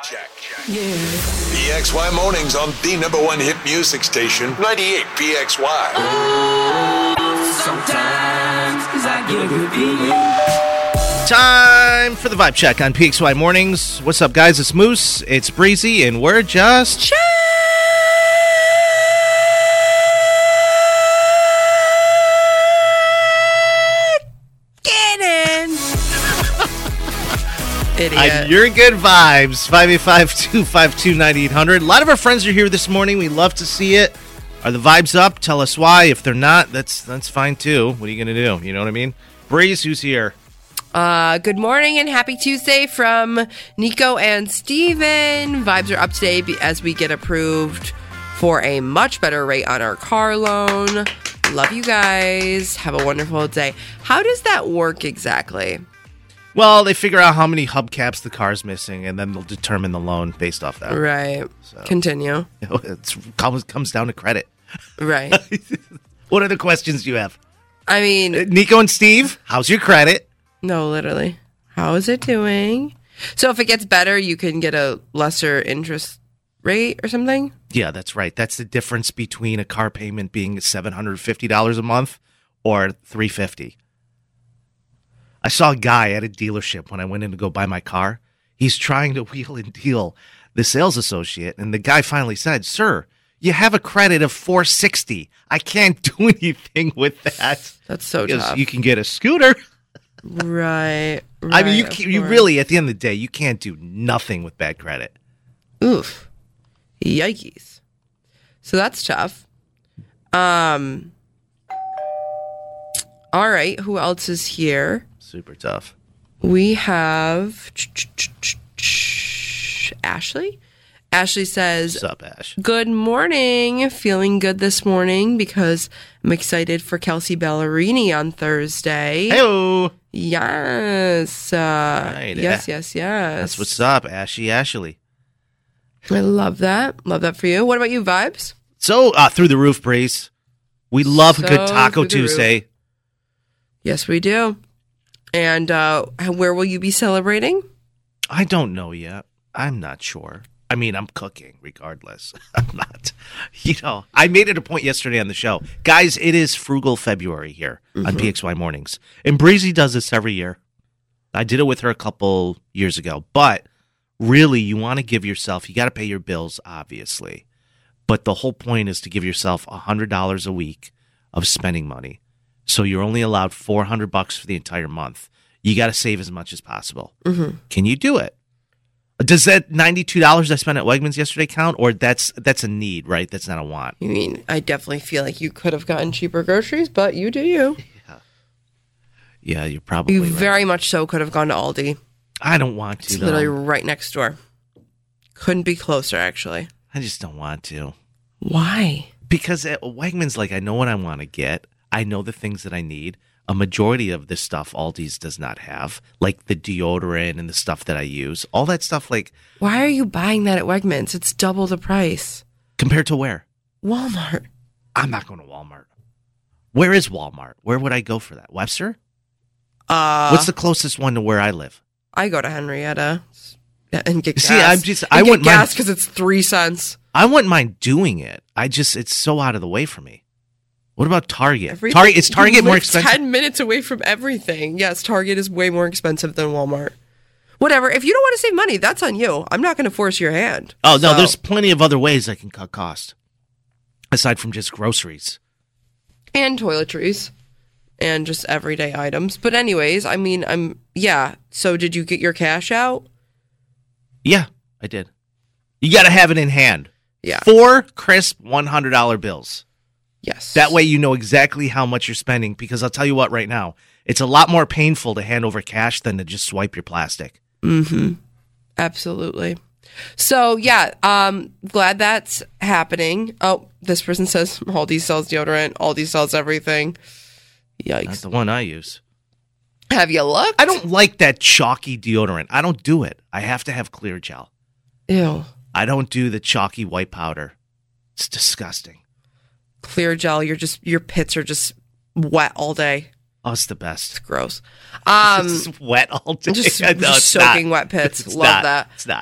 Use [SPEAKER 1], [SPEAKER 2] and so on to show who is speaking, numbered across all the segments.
[SPEAKER 1] Yeah.
[SPEAKER 2] PXY Mornings on the #1 hit music station, 98 PXY.
[SPEAKER 1] Sometimes, 'cause I get a good feeling.
[SPEAKER 3] Time for the Vibe Check on PXY Mornings. What's up, guys? It's Moose, it's Breezy, and we're just checking.
[SPEAKER 4] Idiot.
[SPEAKER 3] You're good vibes. 585-252-9800. A lot of our friends are here this morning. We love to see it. Are the vibes up? Tell us why. If they're not, that's fine too. What are you going to do? You know what I mean? Breeze, who's here?
[SPEAKER 4] Good morning and happy Tuesday from Nico and Steven. Vibes are up today as we get approved for a much better rate on our car loan. Love you guys. Have a wonderful day. How does that work exactly?
[SPEAKER 3] Well, they figure out how many hubcaps the car's missing, and then they'll determine the loan based off that.
[SPEAKER 4] Right.
[SPEAKER 3] So,
[SPEAKER 4] Continue.
[SPEAKER 3] It comes down to credit.
[SPEAKER 4] Right.
[SPEAKER 3] What other questions do you have?
[SPEAKER 4] I mean,
[SPEAKER 3] Nico and Steve, how's your credit?
[SPEAKER 4] no, literally. How is it doing? So if it gets better, you can get a lesser interest rate or something?
[SPEAKER 3] Yeah, that's right. That's the difference between a car payment being $750 a month or $350. I saw a guy at a dealership when I went in to go buy my car. He's trying to wheel and deal the sales associate, and the guy finally said, "Sir, you have a credit of $460. I can't do anything with that."
[SPEAKER 4] That's so
[SPEAKER 3] Because
[SPEAKER 4] tough.
[SPEAKER 3] you can get a scooter.
[SPEAKER 4] Right.
[SPEAKER 3] I mean,
[SPEAKER 4] of
[SPEAKER 3] you
[SPEAKER 4] course.
[SPEAKER 3] really, at the end of the day, you can't do nothing with bad credit.
[SPEAKER 4] Oof. Yikes. So that's tough. All right. Who else is here?
[SPEAKER 3] Super tough.
[SPEAKER 4] We have Ashley. Ashley says,
[SPEAKER 3] What's up, Ash?
[SPEAKER 4] "Good morning. Feeling good this morning because I'm excited for Kelsey Ballerini on Thursday."
[SPEAKER 3] Hey-o.
[SPEAKER 4] Yes.
[SPEAKER 3] Right,
[SPEAKER 4] Yes.
[SPEAKER 3] That's what's up, Ashley.
[SPEAKER 4] I love that. Love that for you. What about you, Vibes?
[SPEAKER 3] So, through the roof, Breeze. We love a
[SPEAKER 4] So
[SPEAKER 3] good Taco
[SPEAKER 4] through the roof.
[SPEAKER 3] Tuesday.
[SPEAKER 4] Yes, we do. And where will you be celebrating?
[SPEAKER 3] I don't know yet. I'm not sure. I mean, I'm cooking regardless. I'm not. I made it a point yesterday on the show. Guys, it is Frugal February here on PXY Mornings. And Breezy does this every year. I did it with her a couple years ago. But really, you want to give yourself, you got to pay your bills, obviously. But the whole point is to give yourself $100 a week of spending money. So you're only allowed $400 for the entire month. You got to save as much as possible. Mm-hmm. Can you do it? Does that $92 I spent at Wegmans yesterday count, or that's a need, right? That's not a want.
[SPEAKER 4] I mean, I definitely feel like you could have gotten cheaper groceries, but you do you.
[SPEAKER 3] Yeah, you're probably
[SPEAKER 4] You
[SPEAKER 3] right.
[SPEAKER 4] very much so could have gone to Aldi.
[SPEAKER 3] I don't want to.
[SPEAKER 4] It's
[SPEAKER 3] though.
[SPEAKER 4] literally right next door. Couldn't be closer, actually.
[SPEAKER 3] I just don't want to.
[SPEAKER 4] Why?
[SPEAKER 3] Because at Wegmans, I know what I want to get. I know the things that I need. A majority of this stuff Aldi's does not have, like the deodorant and the stuff that I use. All that stuff,
[SPEAKER 4] Why are you buying that at Wegmans? It's double the price.
[SPEAKER 3] compared to where?
[SPEAKER 4] Walmart.
[SPEAKER 3] I'm not going to Walmart. Where is Walmart? Where would I go for that? Webster? What's the closest one to where I live?
[SPEAKER 4] I go to Henrietta and get gas.
[SPEAKER 3] See, I wouldn't mind-
[SPEAKER 4] gas because it's 3 cents.
[SPEAKER 3] I wouldn't mind doing it. It's so out of the way for me. What about Target?
[SPEAKER 4] Everything-
[SPEAKER 3] Is Target
[SPEAKER 4] you
[SPEAKER 3] more
[SPEAKER 4] live
[SPEAKER 3] expensive?
[SPEAKER 4] 10 minutes away from everything. Yes, Target is way more expensive than Walmart. Whatever. If you don't want to save money, that's on you. I'm not going to force your hand.
[SPEAKER 3] Oh, no,
[SPEAKER 4] So-
[SPEAKER 3] there's plenty of other ways I can cut cost. Aside from just groceries.
[SPEAKER 4] And toiletries. And just everyday items. But anyways, I mean, So did you get your cash out?
[SPEAKER 3] Yeah, I did. You got to have it in hand.
[SPEAKER 4] Yeah.
[SPEAKER 3] 4 crisp $100 bills.
[SPEAKER 4] Yes.
[SPEAKER 3] That way you know exactly how much you're spending, because I'll tell you what right now, it's a lot more painful to hand over cash than to just swipe your plastic.
[SPEAKER 4] Mm-hmm. Absolutely. So, glad that's happening. Oh, this person says Aldi sells deodorant. Aldi sells everything.
[SPEAKER 3] That's
[SPEAKER 4] Yikes.
[SPEAKER 3] the one I use.
[SPEAKER 4] Have you looked?
[SPEAKER 3] I don't like that chalky deodorant. I don't do it. I have to have clear gel.
[SPEAKER 4] Ew.
[SPEAKER 3] I don't do the chalky white powder. It's disgusting.
[SPEAKER 4] Clear gel. Your pits are just wet all day.
[SPEAKER 3] Oh, it's the best.
[SPEAKER 4] It's gross.
[SPEAKER 3] It's wet all day.
[SPEAKER 4] Just
[SPEAKER 3] No, it's
[SPEAKER 4] soaking
[SPEAKER 3] not.
[SPEAKER 4] wet pits.
[SPEAKER 3] It's
[SPEAKER 4] Love
[SPEAKER 3] not.
[SPEAKER 4] that.
[SPEAKER 3] It's not.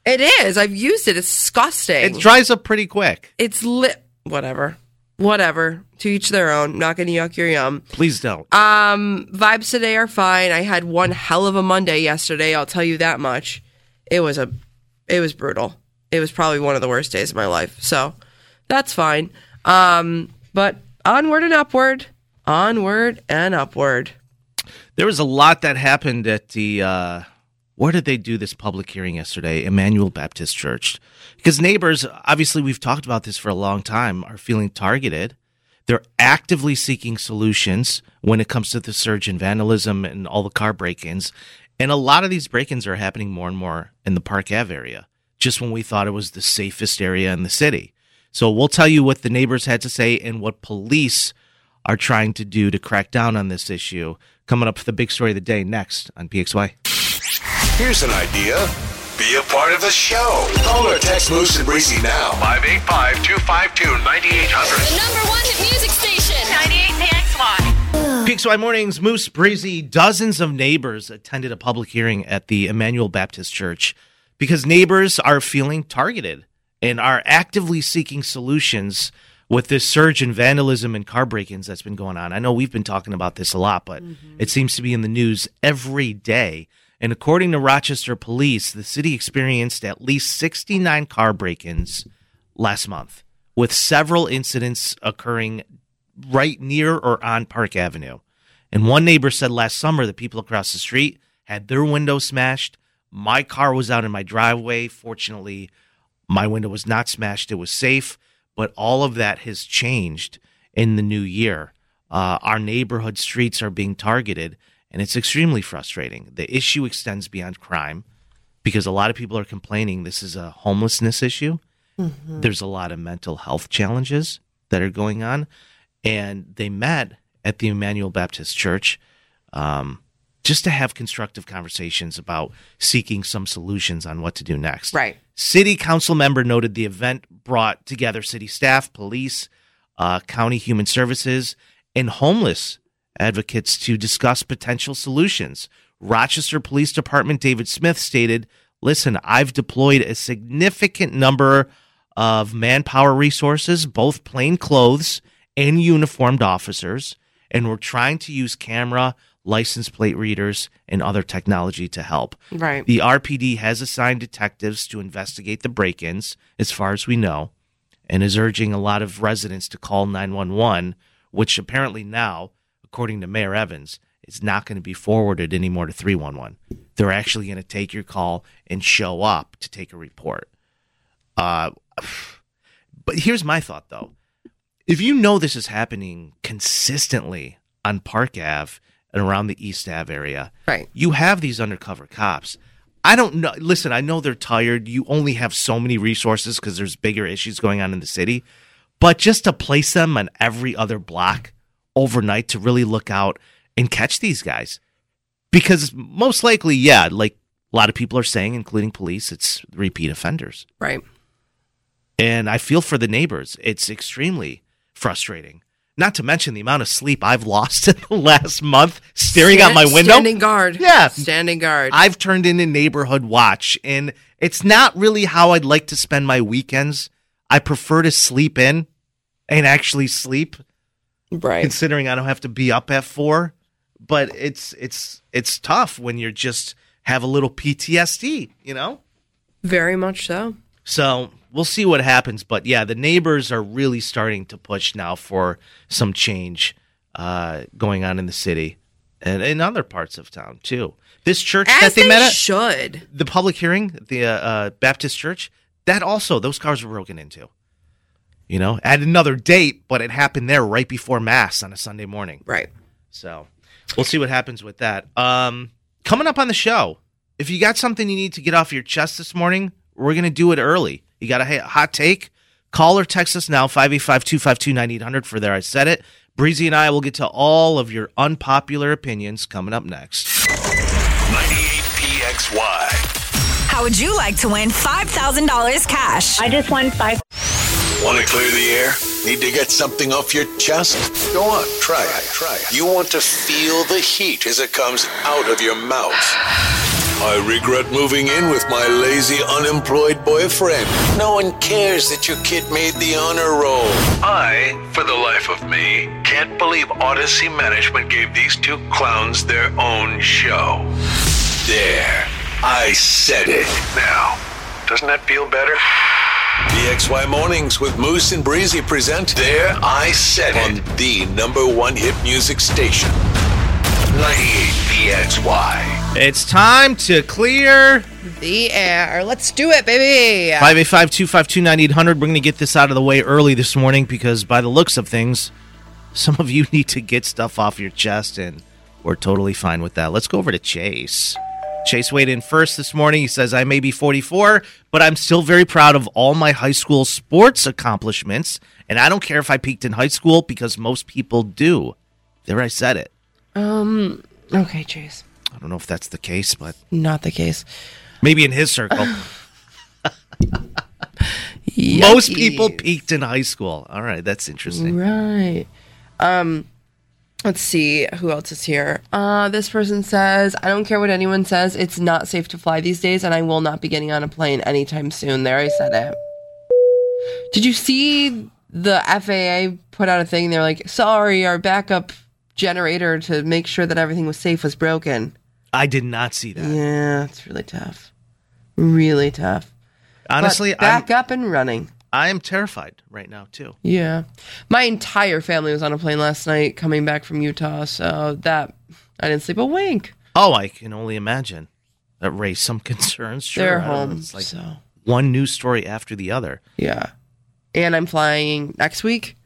[SPEAKER 4] It is. I've used it. It's disgusting.
[SPEAKER 3] It dries up pretty quick.
[SPEAKER 4] It's whatever. To each their own. Not going to yuck your yum.
[SPEAKER 3] Please don't.
[SPEAKER 4] Vibes today are fine. I had one hell of a Monday yesterday. I'll tell you that much. It was brutal. It was probably one of the worst days of my life. So that's fine. But onward and upward. Onward and upward.
[SPEAKER 3] There was a lot that happened at the, where did they do this public hearing yesterday? Emmanuel Baptist Church. Because neighbors, obviously we've talked about this for a long time, are feeling targeted. They're actively seeking solutions when it comes to the surge in vandalism and all the car break-ins. And a lot of these break-ins are happening more and more in the Park Ave area, just when we thought it was the safest area in the city. So we'll tell you what the neighbors had to say and what police are trying to do to crack down on this issue. Coming up for the big story of the day next on PXY.
[SPEAKER 2] Here's an idea. Be a part of the show. Call or text Moose and Breezy now. 585-252-9800.
[SPEAKER 5] The number one hit music station. 98 PXY.
[SPEAKER 3] PXY Mornings, Moose, Breezy. Dozens of neighbors attended a public hearing at the Emmanuel Baptist Church because neighbors are feeling targeted and are actively seeking solutions with this surge in vandalism and car break-ins that's been going on. I know we've been talking about this a lot, but it seems to be in the news every day. And according to Rochester Police, the city experienced at least 69 car break-ins last month, with several incidents occurring right near or on Park Avenue. And one neighbor said last summer that people across the street had their window smashed. My car was out in my driveway. Fortunately, my window was not smashed. It was safe. But all of that has changed in the new year. Our neighborhood streets are being targeted, and it's extremely frustrating. The issue extends beyond crime because a lot of people are complaining this is a homelessness issue. Mm-hmm. There's a lot of mental health challenges that are going on. And they met at the Emmanuel Baptist Church just to have constructive conversations about seeking some solutions on what to do next.
[SPEAKER 4] Right.
[SPEAKER 3] City council member noted the event brought together city staff, police, county human services, and homeless advocates to discuss potential solutions. Rochester Police Department David Smith stated, "Listen, I've deployed a significant number of manpower resources, both plain clothes and uniformed officers, and we're trying to use camera, license plate readers, and other technology to help."
[SPEAKER 4] Right.
[SPEAKER 3] The RPD has assigned detectives to investigate the break-ins, as far as we know, and is urging a lot of residents to call 911, which apparently now, according to Mayor Evans, is not going to be forwarded anymore to 311. They're actually going to take your call and show up to take a report. But here's my thought, though. If you know this is happening consistently on Park Ave and around the East Ave area,
[SPEAKER 4] Right.
[SPEAKER 3] You have these undercover cops. I don't know. Listen, I know they're tired. You only have so many resources because there's bigger issues going on in the city. But just to place them on every other block overnight to really look out and catch these guys. Because most likely, yeah, like a lot of people are saying, including police, it's repeat offenders.
[SPEAKER 4] Right.
[SPEAKER 3] And I feel for the neighbors. It's extremely frustrating. Not to mention the amount of sleep I've lost in the last month staring out my window.
[SPEAKER 4] Standing guard.
[SPEAKER 3] Yeah.
[SPEAKER 4] Standing guard.
[SPEAKER 3] I've turned in a neighborhood watch, and it's not really how I'd like to spend my weekends. I prefer to sleep in and actually sleep,
[SPEAKER 4] right.
[SPEAKER 3] considering I don't have to be up at 4. But it's tough when you just have a little PTSD, you know?
[SPEAKER 4] Very much so.
[SPEAKER 3] So we'll see what happens. But yeah, the neighbors are really starting to push now for some change going on in the city and in other parts of town, too. This church
[SPEAKER 4] As
[SPEAKER 3] that they met at,
[SPEAKER 4] should.
[SPEAKER 3] the public hearing, the Baptist church, that also, those cars were broken into. You know, at another date, but it happened there right before Mass on a Sunday morning.
[SPEAKER 4] Right.
[SPEAKER 3] So we'll see what happens with that. Coming up on the show, if you got something you need to get off your chest this morning, we're going to do it early. You got a hot take? Call or text us now, 585-252-9800 for There I Said It. Breezy and I will get to all of your unpopular opinions coming up next.
[SPEAKER 2] 98 PXY.
[SPEAKER 5] How would you like to win $5,000 cash?
[SPEAKER 6] I just won $5,000.
[SPEAKER 2] Want to clear the air? Need to get something off your chest? Go on, try it. You want to feel the heat as it comes out of your mouth. I regret moving in with my lazy, unemployed boyfriend. No one cares that your kid made the honor roll. I, for the life of me, can't believe Odyssey Management gave these two clowns their own show. There, I said it. Now, doesn't that feel better? PXY Mornings with Moose and Breezy present There I Said It on the #1 hit music station. 98 PXY.
[SPEAKER 3] It's time to clear
[SPEAKER 4] The air. Let's do it, baby.
[SPEAKER 3] 585-252-9800. We're going to get this out of the way early this morning because by the looks of things, some of you need to get stuff off your chest, and we're totally fine with that. Let's go over to Chase. Chase weighed in first this morning. He says, I may be 44, but I'm still very proud of all my high school sports accomplishments, and I don't care if I peaked in high school because most people do. There, I said it.
[SPEAKER 4] Okay, Chase.
[SPEAKER 3] I don't know if that's the case, but
[SPEAKER 4] Not the case.
[SPEAKER 3] maybe in his circle.
[SPEAKER 4] Yucky.
[SPEAKER 3] Most people peaked in high school. All right, that's interesting.
[SPEAKER 4] Right. Let's see who else is here. This person says, I don't care what anyone says. It's not safe to fly these days, and I will not be getting on a plane anytime soon. There, I said it. Did you see the FAA put out a thing? They're like, sorry, our backup generator to make sure that everything was safe was broken.
[SPEAKER 3] I did not see that.
[SPEAKER 4] Yeah, it's really tough. Really tough.
[SPEAKER 3] Honestly,
[SPEAKER 4] But back up and running.
[SPEAKER 3] I am terrified right now, too.
[SPEAKER 4] Yeah. My entire family was on a plane last night coming back from Utah, so that I didn't sleep a wink.
[SPEAKER 3] Oh, I can only imagine. That raised some concerns. Sure,
[SPEAKER 4] They're
[SPEAKER 3] I don't know.
[SPEAKER 4] home,
[SPEAKER 3] It's like
[SPEAKER 4] so
[SPEAKER 3] one news story after the other.
[SPEAKER 4] yeah. And I'm flying next week.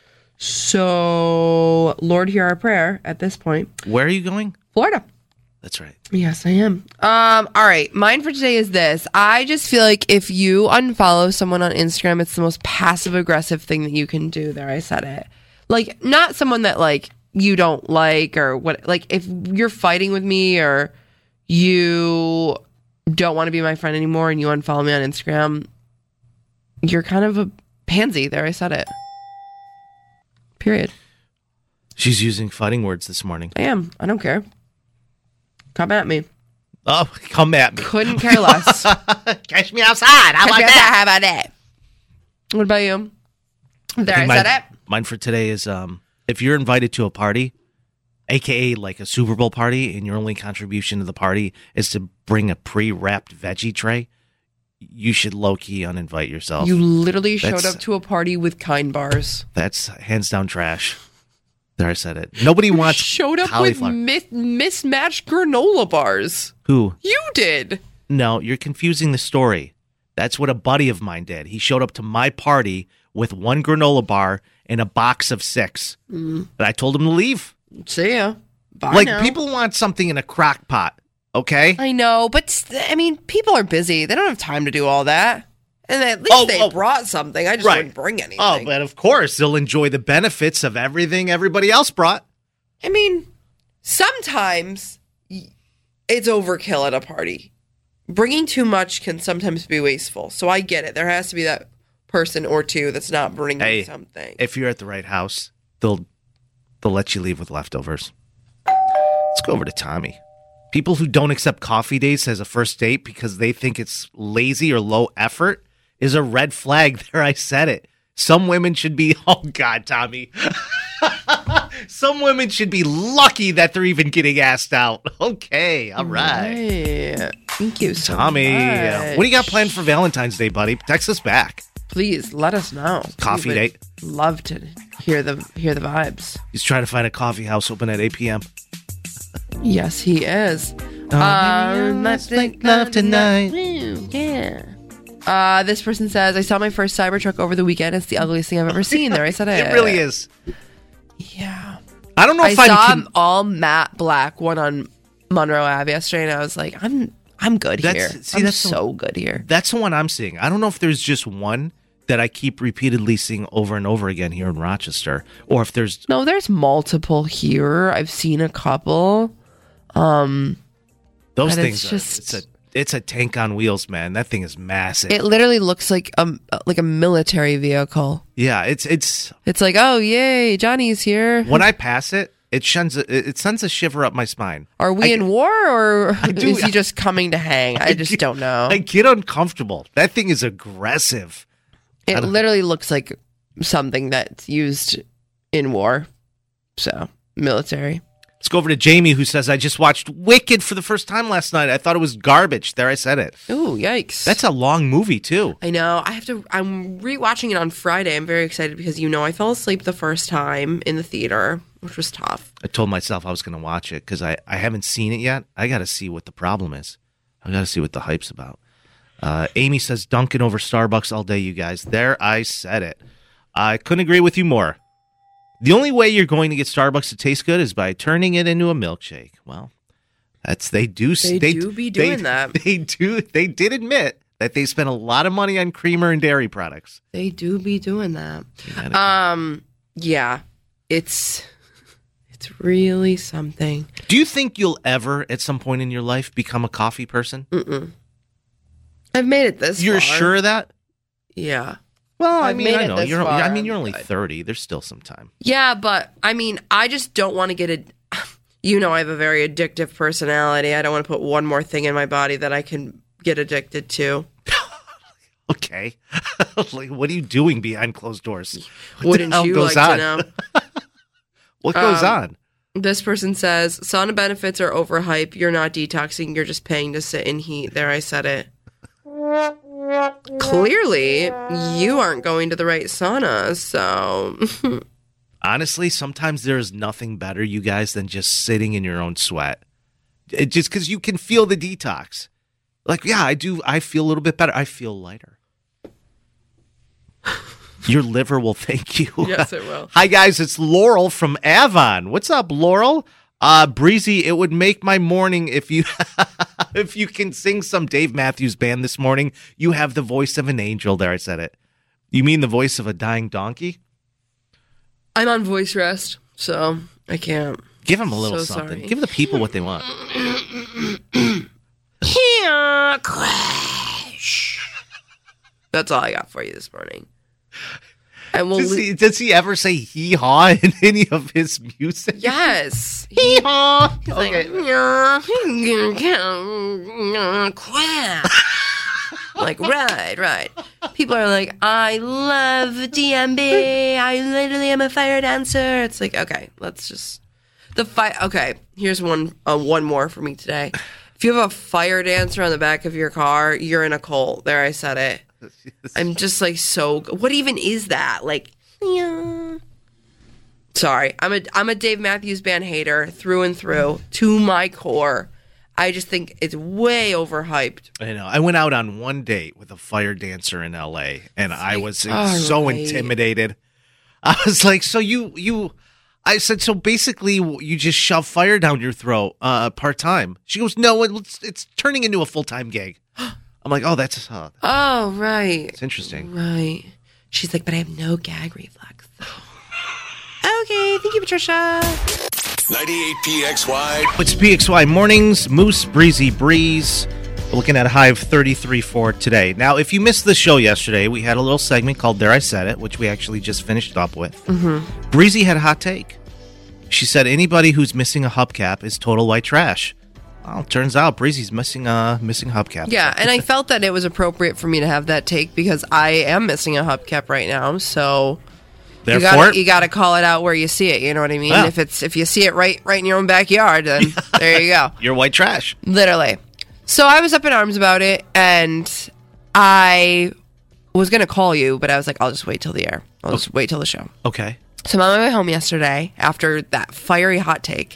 [SPEAKER 4] So, Lord, hear our prayer at this point.
[SPEAKER 3] Where are you going?
[SPEAKER 4] Florida.
[SPEAKER 3] That's right.
[SPEAKER 4] Yes, I am. All right. Mine for today is this. I just feel like if you unfollow someone on Instagram, it's the most passive aggressive thing that you can do. There, I said it. Like, not someone that like you don't like or what. Like, if you're fighting with me or you don't want to be my friend anymore and you unfollow me on Instagram, you're kind of a pansy. There, I said it. Period.
[SPEAKER 3] She's using fighting words this morning.
[SPEAKER 4] I am. I don't care. Come at me.
[SPEAKER 3] Oh, come at me.
[SPEAKER 4] Couldn't care less.
[SPEAKER 3] Catch me outside. How about that?
[SPEAKER 4] How about that? What about you? There, I said it.
[SPEAKER 3] Mine for today is if you're invited to a party, a.k.a. like a Super Bowl party, and your only contribution to the party is to bring a pre-wrapped veggie tray, you should low-key uninvite yourself.
[SPEAKER 4] You literally showed
[SPEAKER 3] That's-
[SPEAKER 4] up to a party with Kind bars.
[SPEAKER 3] That's hands down trash. There, I said it. Nobody wants
[SPEAKER 4] Showed up
[SPEAKER 3] cauliflower.
[SPEAKER 4] with mismatched granola bars.
[SPEAKER 3] Who?
[SPEAKER 4] You did.
[SPEAKER 3] No, you're confusing the story. That's what a buddy of mine did. He showed up to my party with one granola bar and a box of 6. And I told him to leave.
[SPEAKER 4] See ya. Bye
[SPEAKER 3] Like,
[SPEAKER 4] now.
[SPEAKER 3] people want something in a crock pot, okay?
[SPEAKER 4] I know, but I mean, people are busy. They don't have time to do all that. And at least they brought something. I just
[SPEAKER 3] Right.
[SPEAKER 4] wouldn't bring anything.
[SPEAKER 3] Oh, but of course, they'll enjoy the benefits of everything everybody else brought.
[SPEAKER 4] I mean, sometimes it's overkill at a party. Bringing too much can sometimes be wasteful. So I get it. There has to be that person or two that's not bringing something.
[SPEAKER 3] If you're at the right house, they'll let you leave with leftovers. Let's go over to Tommy. People who don't accept coffee dates as a first date because they think it's lazy or low effort is a red flag. There, I said it. Some women should be, oh God, Tommy. Some women should be lucky that they're even getting asked out. Okay, all right.
[SPEAKER 4] Hey, thank you so
[SPEAKER 3] Tommy,
[SPEAKER 4] much.
[SPEAKER 3] what do you got planned for Valentine's Day, buddy? Text us back.
[SPEAKER 4] Please let us know.
[SPEAKER 3] Coffee
[SPEAKER 4] We would
[SPEAKER 3] date.
[SPEAKER 4] Love to hear the vibes.
[SPEAKER 3] He's trying to find a coffee house open at 8 p.m.
[SPEAKER 4] Yes, he is.
[SPEAKER 3] Let's make love tonight.
[SPEAKER 4] Yeah. This person says, I saw my first Cybertruck over the weekend. It's the ugliest thing I've ever seen. There, I said it.
[SPEAKER 3] It really is.
[SPEAKER 4] Yeah.
[SPEAKER 3] I don't know
[SPEAKER 4] I
[SPEAKER 3] if
[SPEAKER 4] saw
[SPEAKER 3] I'm.
[SPEAKER 4] an all matte black one on Monroe Ave yesterday, and I was like, I'm good here. I'm so good here.
[SPEAKER 3] That's the one I'm seeing. I don't know if there's just one that I keep repeatedly seeing over and over again here in Rochester, or if there's.
[SPEAKER 4] No, there's multiple here. I've seen a couple.
[SPEAKER 3] Those
[SPEAKER 4] But
[SPEAKER 3] things.
[SPEAKER 4] it's just-
[SPEAKER 3] It's a tank on wheels, man. That thing is massive.
[SPEAKER 4] It literally looks like a military vehicle.
[SPEAKER 3] Yeah, it's
[SPEAKER 4] It's like, oh yay, Johnny's here.
[SPEAKER 3] when I pass it, It sends a shiver up my spine.
[SPEAKER 4] Are we in war, or
[SPEAKER 3] do-
[SPEAKER 4] is he just coming to hang? I just don't know.
[SPEAKER 3] I get uncomfortable. That thing is aggressive.
[SPEAKER 4] It literally looks like something that's used in war. So, military.
[SPEAKER 3] Let's go over to Jamie, who says, I just watched Wicked for the first time last night. I thought it was garbage. There, I said it.
[SPEAKER 4] Ooh, yikes.
[SPEAKER 3] That's a long movie, too.
[SPEAKER 4] I know. I'm rewatching it on Friday. I'm very excited because, I fell asleep the first time in the theater, which was tough.
[SPEAKER 3] I told myself I was going to watch it because I haven't seen it yet. I got to see what the problem is. I got to see what the hype's about. Amy says, Dunkin' over Starbucks all day, you guys. There, I said it. I couldn't agree with you more. The only way you're going to get Starbucks to taste good is by turning it into a milkshake. Well, they do be doing
[SPEAKER 4] that.
[SPEAKER 3] They did admit that they spent a lot of money on creamer and dairy products.
[SPEAKER 4] They do be doing that. Yeah. It's really something.
[SPEAKER 3] Do you think you'll ever, at some point in your life, become a coffee person?
[SPEAKER 4] Mm-mm. I've made it this far.
[SPEAKER 3] You're sure of that?
[SPEAKER 4] Yeah.
[SPEAKER 3] Well,
[SPEAKER 4] I've made it
[SPEAKER 3] know.
[SPEAKER 4] this
[SPEAKER 3] You're
[SPEAKER 4] far.
[SPEAKER 3] you're only 30. There's still some time.
[SPEAKER 4] Yeah, but I just don't want to get it. I have a very addictive personality. I don't want to put one more thing in my body that I can get addicted to.
[SPEAKER 3] Okay. Like, what are you doing behind closed doors?
[SPEAKER 4] Wouldn't you like to know?
[SPEAKER 3] What goes on?
[SPEAKER 4] This person says, sauna benefits are overhyped. You're not detoxing. You're just paying to sit in heat. There, I said it. Clearly, you aren't going to the right sauna, so...
[SPEAKER 3] Honestly, sometimes there is nothing better, you guys, than just sitting in your own sweat. Just because you can feel the detox. Like, yeah, I do. I feel a little bit better. I feel lighter. Your liver will thank you.
[SPEAKER 4] Yes, it will.
[SPEAKER 3] Hi, guys. It's Laurel from Avon. What's up, Laurel? Breezy, it would make my morning if you if you can sing some Dave Matthews Band this morning. You have the voice of an angel. There, I said it. You mean the voice of a dying donkey?
[SPEAKER 4] I'm on voice rest, so I can't.
[SPEAKER 3] Give them a little
[SPEAKER 4] So
[SPEAKER 3] something.
[SPEAKER 4] sorry.
[SPEAKER 3] Give the people what they want.
[SPEAKER 4] Here, crash. That's all I got for you this morning. And we'll
[SPEAKER 3] Does he ever say hee-haw in any of his music?
[SPEAKER 4] yes.
[SPEAKER 3] Hee-haw.
[SPEAKER 4] Okay. Like, right. People are like, I love DMB. I literally am a fire dancer. It's like, okay, let's just Okay, here's one more for me today. If you have a fire dancer on the back of your car, you're in a cult. There, I said it. I'm just like what even is that? Like, yeah. Sorry, I'm a Dave Matthews Band hater through and through to my core. I just think it's way overhyped.
[SPEAKER 3] I know. I went out on one date with a fire dancer in L.A. and I was so
[SPEAKER 4] right.
[SPEAKER 3] intimidated. I was like, so I said, so basically you just shove fire down your throat part-time. She goes, no, it's turning into a full-time gig. I'm like, oh, that's...
[SPEAKER 4] Oh, right.
[SPEAKER 3] It's interesting.
[SPEAKER 4] Right. She's like, but I have no gag reflex. Okay, thank you, Patricia.
[SPEAKER 2] 98 PXY.
[SPEAKER 3] It's PXY Mornings, Moose, Breezy, Breeze. We're looking at a high of 33 for today. Now, if you missed the show yesterday, we had a little segment called There I Said It, which we actually just finished up with. Mm-hmm. Breezy had a hot take. She said anybody who's missing a hubcap is total white trash. Well, turns out Breezy's missing a hubcap.
[SPEAKER 4] Yeah, and I felt that it was appropriate for me to have that take because I am missing a hubcap right now, so...
[SPEAKER 3] Therefore,
[SPEAKER 4] you gotta call it out where you see it. You know what I mean?
[SPEAKER 3] Yeah.
[SPEAKER 4] If you see it right in your own backyard, then there you go.
[SPEAKER 3] you're white trash.
[SPEAKER 4] Literally. So I was up in arms about it, and I was gonna call you, but I was like, I'll just wait till the air. I'll just wait till the show.
[SPEAKER 3] Okay.
[SPEAKER 4] So I'm on my way home yesterday after that fiery hot take,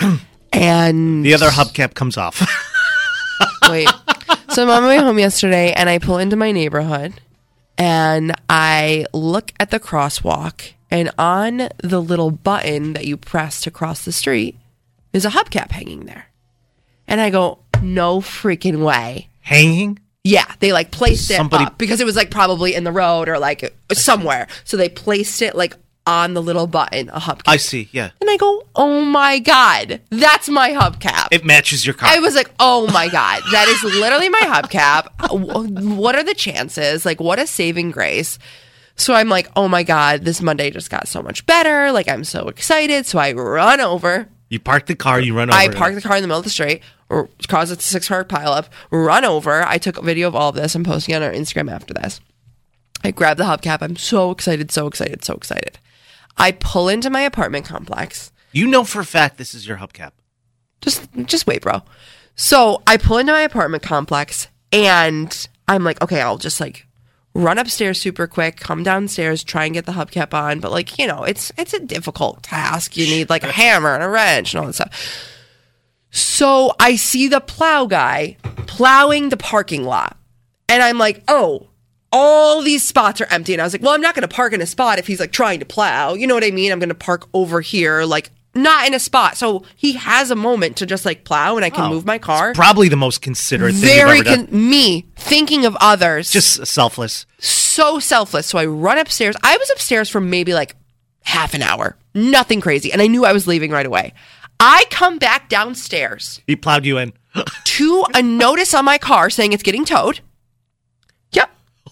[SPEAKER 4] and
[SPEAKER 3] The other hubcap comes off.
[SPEAKER 4] wait. So I'm on my way home yesterday, and I pull into my neighborhood. And I look at the crosswalk, and on the little button that you press to cross the street is a hubcap hanging there. And I go, no freaking way.
[SPEAKER 3] Hanging?
[SPEAKER 4] Yeah, they like placed it
[SPEAKER 3] Somebody-
[SPEAKER 4] up because it was like probably in the road or like somewhere. So they placed it like on the little button, a hubcap.
[SPEAKER 3] I see, yeah.
[SPEAKER 4] And I go, oh my God, that's my hubcap.
[SPEAKER 3] It matches your car.
[SPEAKER 4] I was like, oh my God, that is literally my hubcap. What are the chances? Like, what a saving grace. So I'm like, oh my God, this Monday just got so much better. Like, I'm so excited. So I run over.
[SPEAKER 3] You park the car, you run over.
[SPEAKER 4] I park the car in the middle of the street, or cause it's a 6-car pileup, run over. I took a video of all of this. I'm posting it on our Instagram after this. I grab the hubcap. I'm so excited, so excited, so excited. I pull into my apartment complex.
[SPEAKER 3] You know for a fact this is your hubcap.
[SPEAKER 4] Just wait, bro. So I pull into my apartment complex, and I'm like, okay, I'll just like run upstairs super quick, come downstairs, try and get the hubcap on. But like, you know, it's a difficult task. You need like a hammer and a wrench and all that stuff. So I see the plow guy plowing the parking lot. And I'm like, oh, all these spots are empty. And I was like, well, I'm not going to park in a spot if he's like trying to plow. You know what I mean? I'm going to park over here, like not in a spot. So he has a moment to just like plow and I can move my car.
[SPEAKER 3] Probably the most considerate thing you've ever done.
[SPEAKER 4] Me thinking of others.
[SPEAKER 3] Just selfless.
[SPEAKER 4] So selfless. So I run upstairs. I was upstairs for maybe like half an hour. Nothing crazy. And I knew I was leaving right away. I come back downstairs.
[SPEAKER 3] He plowed you in.
[SPEAKER 4] To a notice on my car saying it's getting towed. Yep.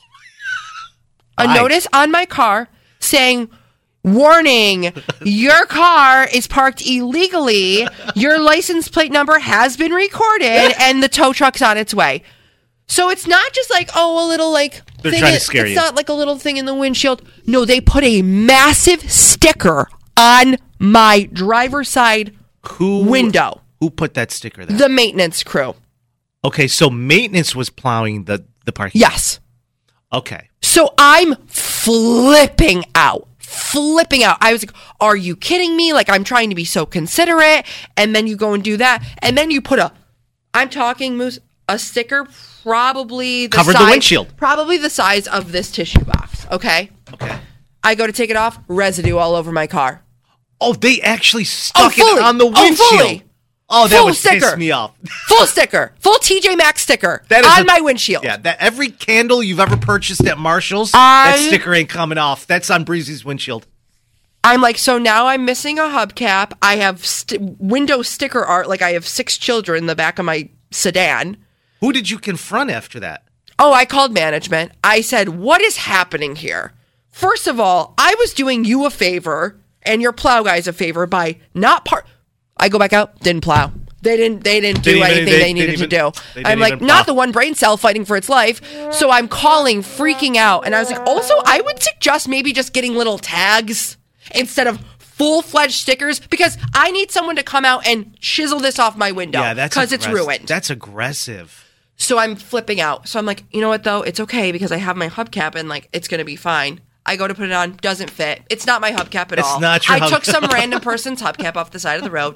[SPEAKER 4] A notice on my car saying, warning, your car is parked illegally. Your license plate number has been recorded and the tow truck's on its way. So it's not just like, oh, a little like
[SPEAKER 3] They're
[SPEAKER 4] thing.
[SPEAKER 3] trying to scare you.
[SPEAKER 4] It's not like a little thing in the windshield. No, they put a massive sticker on my driver's side window.
[SPEAKER 3] Who put that sticker there?
[SPEAKER 4] The maintenance crew.
[SPEAKER 3] Okay, so maintenance was plowing the parking lot.
[SPEAKER 4] Yes.
[SPEAKER 3] Okay.
[SPEAKER 4] So I'm flipping out. I was like, are you kidding me? Like, I'm trying to be so considerate. And then you go and do that. And then you put I'm talking, Moose, a sticker probably the
[SPEAKER 3] covered
[SPEAKER 4] size,
[SPEAKER 3] the windshield.
[SPEAKER 4] Probably the size of this tissue box. Okay. I go to take it off, residue all over my car.
[SPEAKER 3] Oh, they actually stuck
[SPEAKER 4] fully.
[SPEAKER 3] it on the windshield.
[SPEAKER 4] Fully.
[SPEAKER 3] Oh, that
[SPEAKER 4] Full
[SPEAKER 3] would
[SPEAKER 4] sticker.
[SPEAKER 3] piss me off.
[SPEAKER 4] Full sticker. Full TJ Maxx sticker
[SPEAKER 3] That is
[SPEAKER 4] on my windshield.
[SPEAKER 3] Yeah, that every candle you've ever purchased at Marshall's, that sticker ain't coming off. That's on Breezy's windshield.
[SPEAKER 4] I'm like, so now I'm missing a hubcap. I have window sticker art. Like, I have 6 children in the back of my sedan.
[SPEAKER 3] Who did you confront after that?
[SPEAKER 4] Oh, I called management. I said, what is happening here? First of all, I was doing you a favor and your plow guys a favor by not I go back out, didn't plow. They didn't do anything they needed to do. I'm like, not the one brain cell fighting for its life. So I'm calling, freaking out. And I was like, also, I would suggest maybe just getting little tags instead of full-fledged stickers, because I need someone to come out and chisel this off my window.
[SPEAKER 3] Yeah, that's
[SPEAKER 4] because it's ruined.
[SPEAKER 3] That's aggressive.
[SPEAKER 4] So I'm flipping out. So I'm like, you know what, though? It's okay because I have my hubcap and, like, it's going to be fine. I go to put it on, doesn't fit. It's not my hubcap at all.
[SPEAKER 3] It's not your
[SPEAKER 4] I took
[SPEAKER 3] hubcap.
[SPEAKER 4] some random person's hubcap off the side of the road.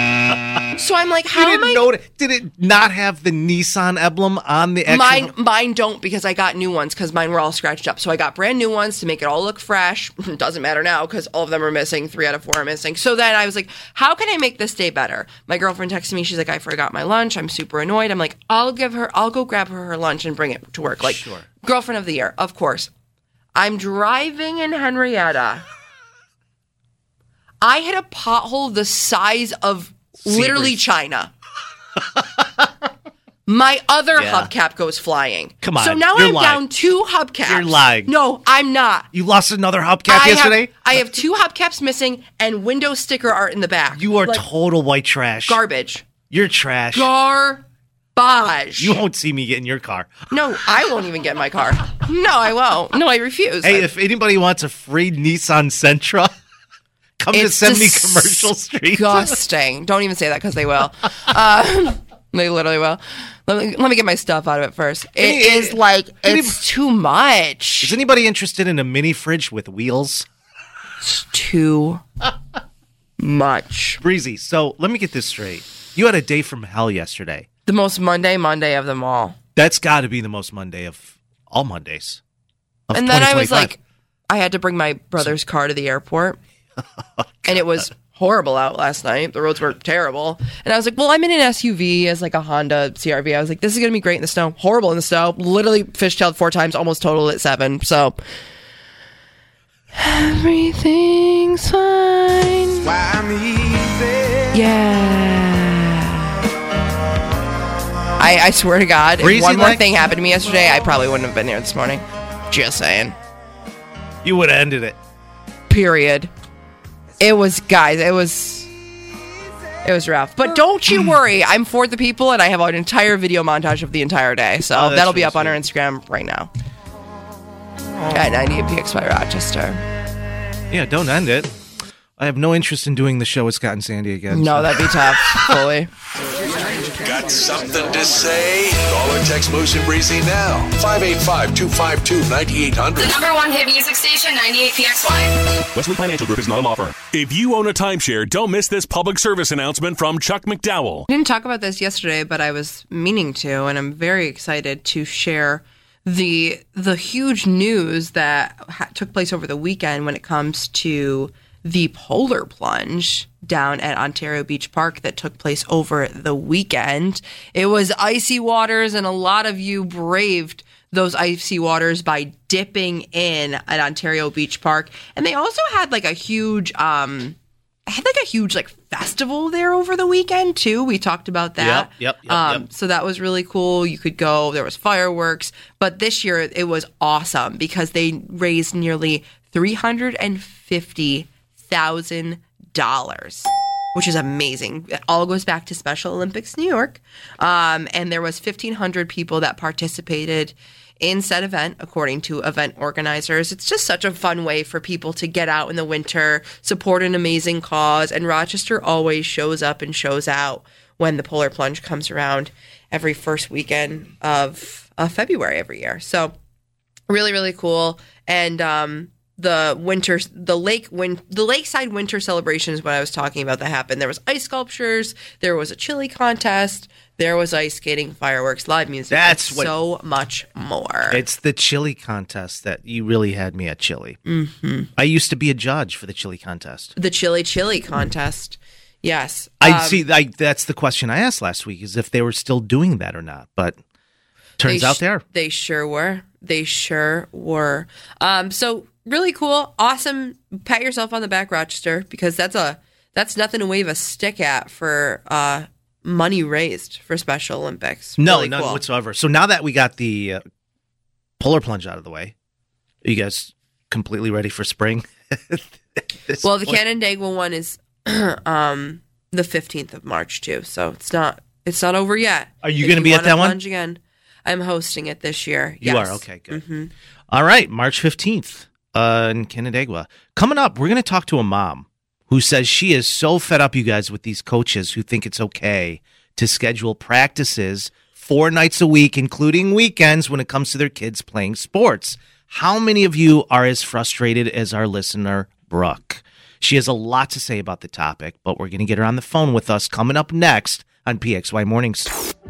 [SPEAKER 4] So I'm like, how am I?
[SPEAKER 3] Did it not have the Nissan emblem on the actual?
[SPEAKER 4] Mine don't, because I got new ones because mine were all scratched up. So I got brand new ones to make it all look fresh. Doesn't matter now because all of them are missing. 3 out of 4 are missing. So then I was like, how can I make this day better? My girlfriend texted me. She's like, I forgot my lunch. I'm super annoyed. I'm like, I'll go grab her lunch and bring it to work. Like,
[SPEAKER 3] sure.
[SPEAKER 4] Girlfriend of the year, of course. I'm driving in Henrietta. I hit a pothole the size of literally China. My other hubcap goes flying.
[SPEAKER 3] Come on,
[SPEAKER 4] So now
[SPEAKER 3] you're
[SPEAKER 4] I'm
[SPEAKER 3] lying.
[SPEAKER 4] down 2 hubcaps.
[SPEAKER 3] You're lying.
[SPEAKER 4] No, I'm not.
[SPEAKER 3] You lost another hubcap yesterday?
[SPEAKER 4] I have 2 hubcaps missing and window sticker art in the back.
[SPEAKER 3] You are total white trash.
[SPEAKER 4] Garbage.
[SPEAKER 3] You're trash.
[SPEAKER 4] Garbage.
[SPEAKER 3] You won't see me get in your car.
[SPEAKER 4] No, I won't even get in my car. No, I won't. No, I refuse.
[SPEAKER 3] Hey, if anybody wants a free Nissan Sentra, come to 70 Commercial Street.
[SPEAKER 4] Disgusting. Don't even say that because they will. They literally will. Let me get my stuff out of it first. It's too much.
[SPEAKER 3] Is anybody interested in a mini fridge with wheels?
[SPEAKER 4] It's too much.
[SPEAKER 3] Breezy, so let me get this straight. You had a day from hell yesterday.
[SPEAKER 4] The most Monday of them all.
[SPEAKER 3] That's got to be the most Monday of all Mondays.
[SPEAKER 4] And then I was like, I had to bring my brother's car to the airport. And it was horrible out last night. The roads were terrible. And I was like, well, I'm in an SUV as like a Honda CRV. I was like, this is going to be great in the snow. Horrible in the snow. Literally fished-tailed 4 times, almost totaled at 7. So everything's fine. Yeah. I swear to God, if one more thing happened to me yesterday, I probably wouldn't have been here this morning. Just saying.
[SPEAKER 3] You would have ended it.
[SPEAKER 4] Period. It was, guys, it was rough. But don't you worry. I'm for the people, and I have an entire video montage of the entire day. So that'll be up on our Instagram right now. At 98 PXY Rochester.
[SPEAKER 3] Yeah, don't end it. I have no interest in doing the show with Scott and Sandy again.
[SPEAKER 4] No, that'd be tough. Fully.
[SPEAKER 2] Got something to say? Call or text Moose and Breezy now. 585-252-9800.
[SPEAKER 5] The number one hit music station, 98 PXY.
[SPEAKER 6] Wesley Financial Group is not a law firm. If you own a timeshare, don't miss this public service announcement from Chuck McDowell.
[SPEAKER 4] I didn't talk about this yesterday, but I was meaning to, and I'm very excited to share the huge news that took place over the weekend when it comes to the polar plunge down at Ontario Beach Park that took place over the weekend. It was icy waters, and a lot of you braved those icy waters by dipping in at Ontario Beach Park. And they also had like a huge festival there over the weekend too. We talked about that.
[SPEAKER 3] Yep.
[SPEAKER 4] So that was really cool. You could go. There was fireworks, but this year it was awesome because they raised nearly $350,000, which is amazing. It all goes back to Special Olympics New York, and there was 1,500 people that participated in said event, according to event organizers. It's just such a fun way for people to get out in the winter, support an amazing cause, and Rochester always shows up and shows out when the polar plunge comes around every first weekend of February every year. So really, really cool. And the lakeside winter celebration is what I was talking about that happened. There was ice sculptures, there was a chili contest, there was ice skating, fireworks, live music.
[SPEAKER 3] That's what,
[SPEAKER 4] so much more.
[SPEAKER 3] It's the chili contest that you really had me at chili. Mm-hmm. I used to be a judge for the chili contest.
[SPEAKER 4] The chili contest. Yes.
[SPEAKER 3] That's the question I asked last week, is if they were still doing that or not. But turns out they are.
[SPEAKER 4] They sure were. So really cool. Awesome. Pat yourself on the back, Rochester, because that's nothing to wave a stick at for money raised for Special Olympics.
[SPEAKER 3] No,
[SPEAKER 4] really
[SPEAKER 3] none
[SPEAKER 4] cool.
[SPEAKER 3] whatsoever. So now that we got the polar plunge out of the way, are you guys completely ready for spring?
[SPEAKER 4] Well, the Canandaigua one is the 15th of March too, so it's not over yet.
[SPEAKER 3] Are you going to be at that one?
[SPEAKER 4] Plunge again. I'm hosting it this year.
[SPEAKER 3] You
[SPEAKER 4] yes.
[SPEAKER 3] are? Okay, good.
[SPEAKER 4] Mm-hmm.
[SPEAKER 3] All right, March 15th in Canandaigua. Coming up, we're going to talk to a mom who says she is so fed up, you guys, with these coaches who think it's okay to schedule practices 4 nights a week, including weekends, when it comes to their kids playing sports. How many of you are as frustrated as our listener, Brooke? She has a lot to say about the topic, but we're going to get her on the phone with us coming up next on PXY Mornings.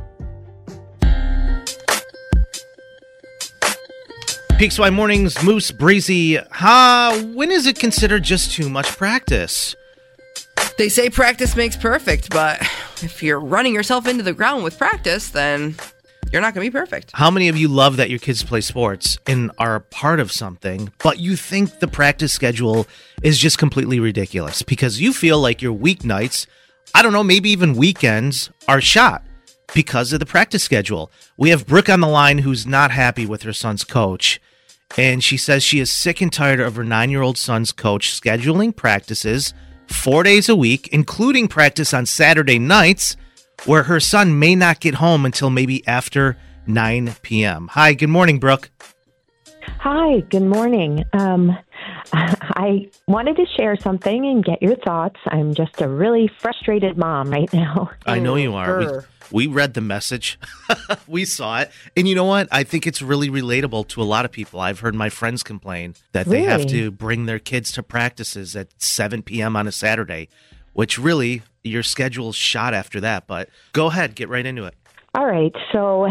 [SPEAKER 3] PXY Mornings, Moose, Breezy. When is it considered just too much practice?
[SPEAKER 4] They say practice makes perfect, but if you're running yourself into the ground with practice, then you're not going to be perfect.
[SPEAKER 3] How many of you love that your kids play sports and are a part of something, but you think the practice schedule is just completely ridiculous because you feel like your weeknights, I don't know, maybe even weekends, are shot because of the practice schedule? We have Brooke on the line who's not happy with her son's coach, and she says she is sick and tired of her 9-year-old son's coach scheduling practices 4 days a week, including practice on Saturday nights, where her son may not get home until maybe after 9 p.m. Hi, good morning, Brooke.
[SPEAKER 7] Hi, good morning. I wanted to share something and get your thoughts. I'm just a really frustrated mom right now.
[SPEAKER 3] I know you are. We read the message. We saw it. And you know what? I think it's really relatable to a lot of people. I've heard my friends complain that they have to bring their kids to practices at 7 p.m. on a Saturday, which really, your schedule's shot after that. But go ahead, get right into it.
[SPEAKER 7] All right. So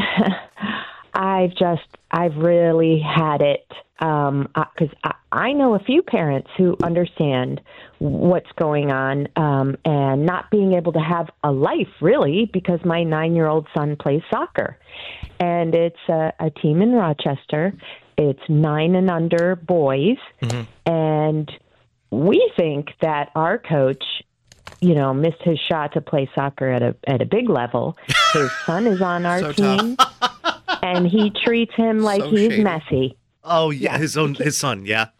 [SPEAKER 7] I've really had it because I know a few parents who understand what's going on and not being able to have a life, really, because my 9-year-old son plays soccer. And it's a team in Rochester. It's 9 and under boys. Mm-hmm. And we think that our coach, missed his shot to play soccer at a big level. His son is on our team, and he treats him like he's
[SPEAKER 4] shady.
[SPEAKER 7] Messy.
[SPEAKER 3] Oh yeah, his son, yeah.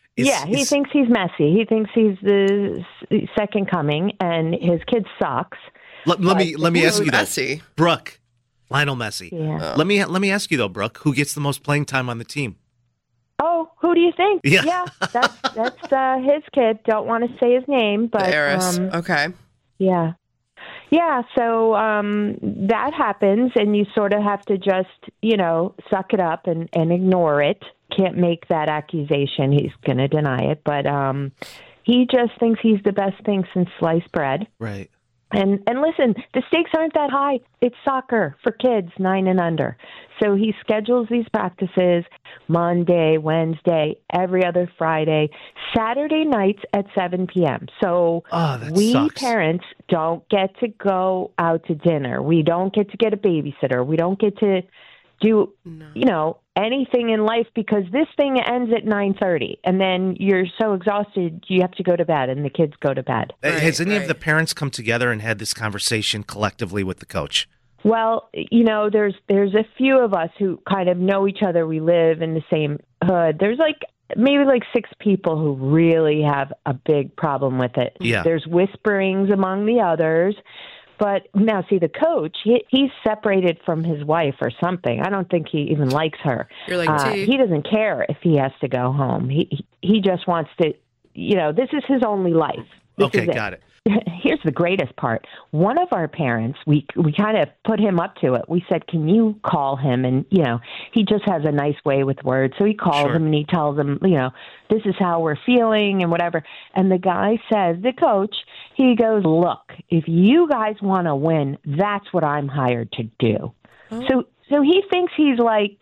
[SPEAKER 7] He thinks he's Messi. He thinks he's the second coming, and his kid sucks.
[SPEAKER 3] Let me ask you this,
[SPEAKER 4] Messi.
[SPEAKER 3] Brooke, Lionel Messi.
[SPEAKER 7] Yeah.
[SPEAKER 3] Let me ask you though, Brooke, who gets the most playing time on the team?
[SPEAKER 7] Oh, who do you think?
[SPEAKER 3] Yeah.
[SPEAKER 7] That's his kid. Don't want to say his name, but
[SPEAKER 4] The heiress. Okay.
[SPEAKER 7] yeah. Yeah, so that happens, and you sort of have to just, suck it up and ignore it. Can't make that accusation. He's going to deny it, but he just thinks he's the best thing since sliced bread.
[SPEAKER 3] Right.
[SPEAKER 7] And listen, the stakes aren't that high. It's soccer for kids 9 and under. So he schedules these practices Monday, Wednesday, every other Friday, Saturday nights at 7 p.m. So we
[SPEAKER 3] sucks.
[SPEAKER 7] parents don't get to go out to dinner. We don't get to get a babysitter. We don't get to do, anything in life because this thing ends at 9:30, and then you're so exhausted you have to go to bed, and the kids go to bed.
[SPEAKER 3] Has any of the parents come together and had this conversation collectively with the coach?
[SPEAKER 7] Well, there's a few of us who kind of know each other. We live in the same hood. There's maybe 6 people who really have a big problem with it.
[SPEAKER 3] Yeah.
[SPEAKER 7] There's whisperings among the others. But now, see, the coach, he's separated from his wife or something. I don't think he even likes her.
[SPEAKER 4] You're like,
[SPEAKER 7] he doesn't care if he has to go home. He just wants to, this is his only life.
[SPEAKER 3] Okay, got it.
[SPEAKER 7] Here's the greatest part. One of our parents, we kind of put him up to it. We said, can you call him? And, he just has a nice way with words. So he calls him and he tells him, this is how we're feeling and whatever. And the guy says, the coach, he goes, look, if you guys want to win, that's what I'm hired to do. Oh. So he thinks he's like,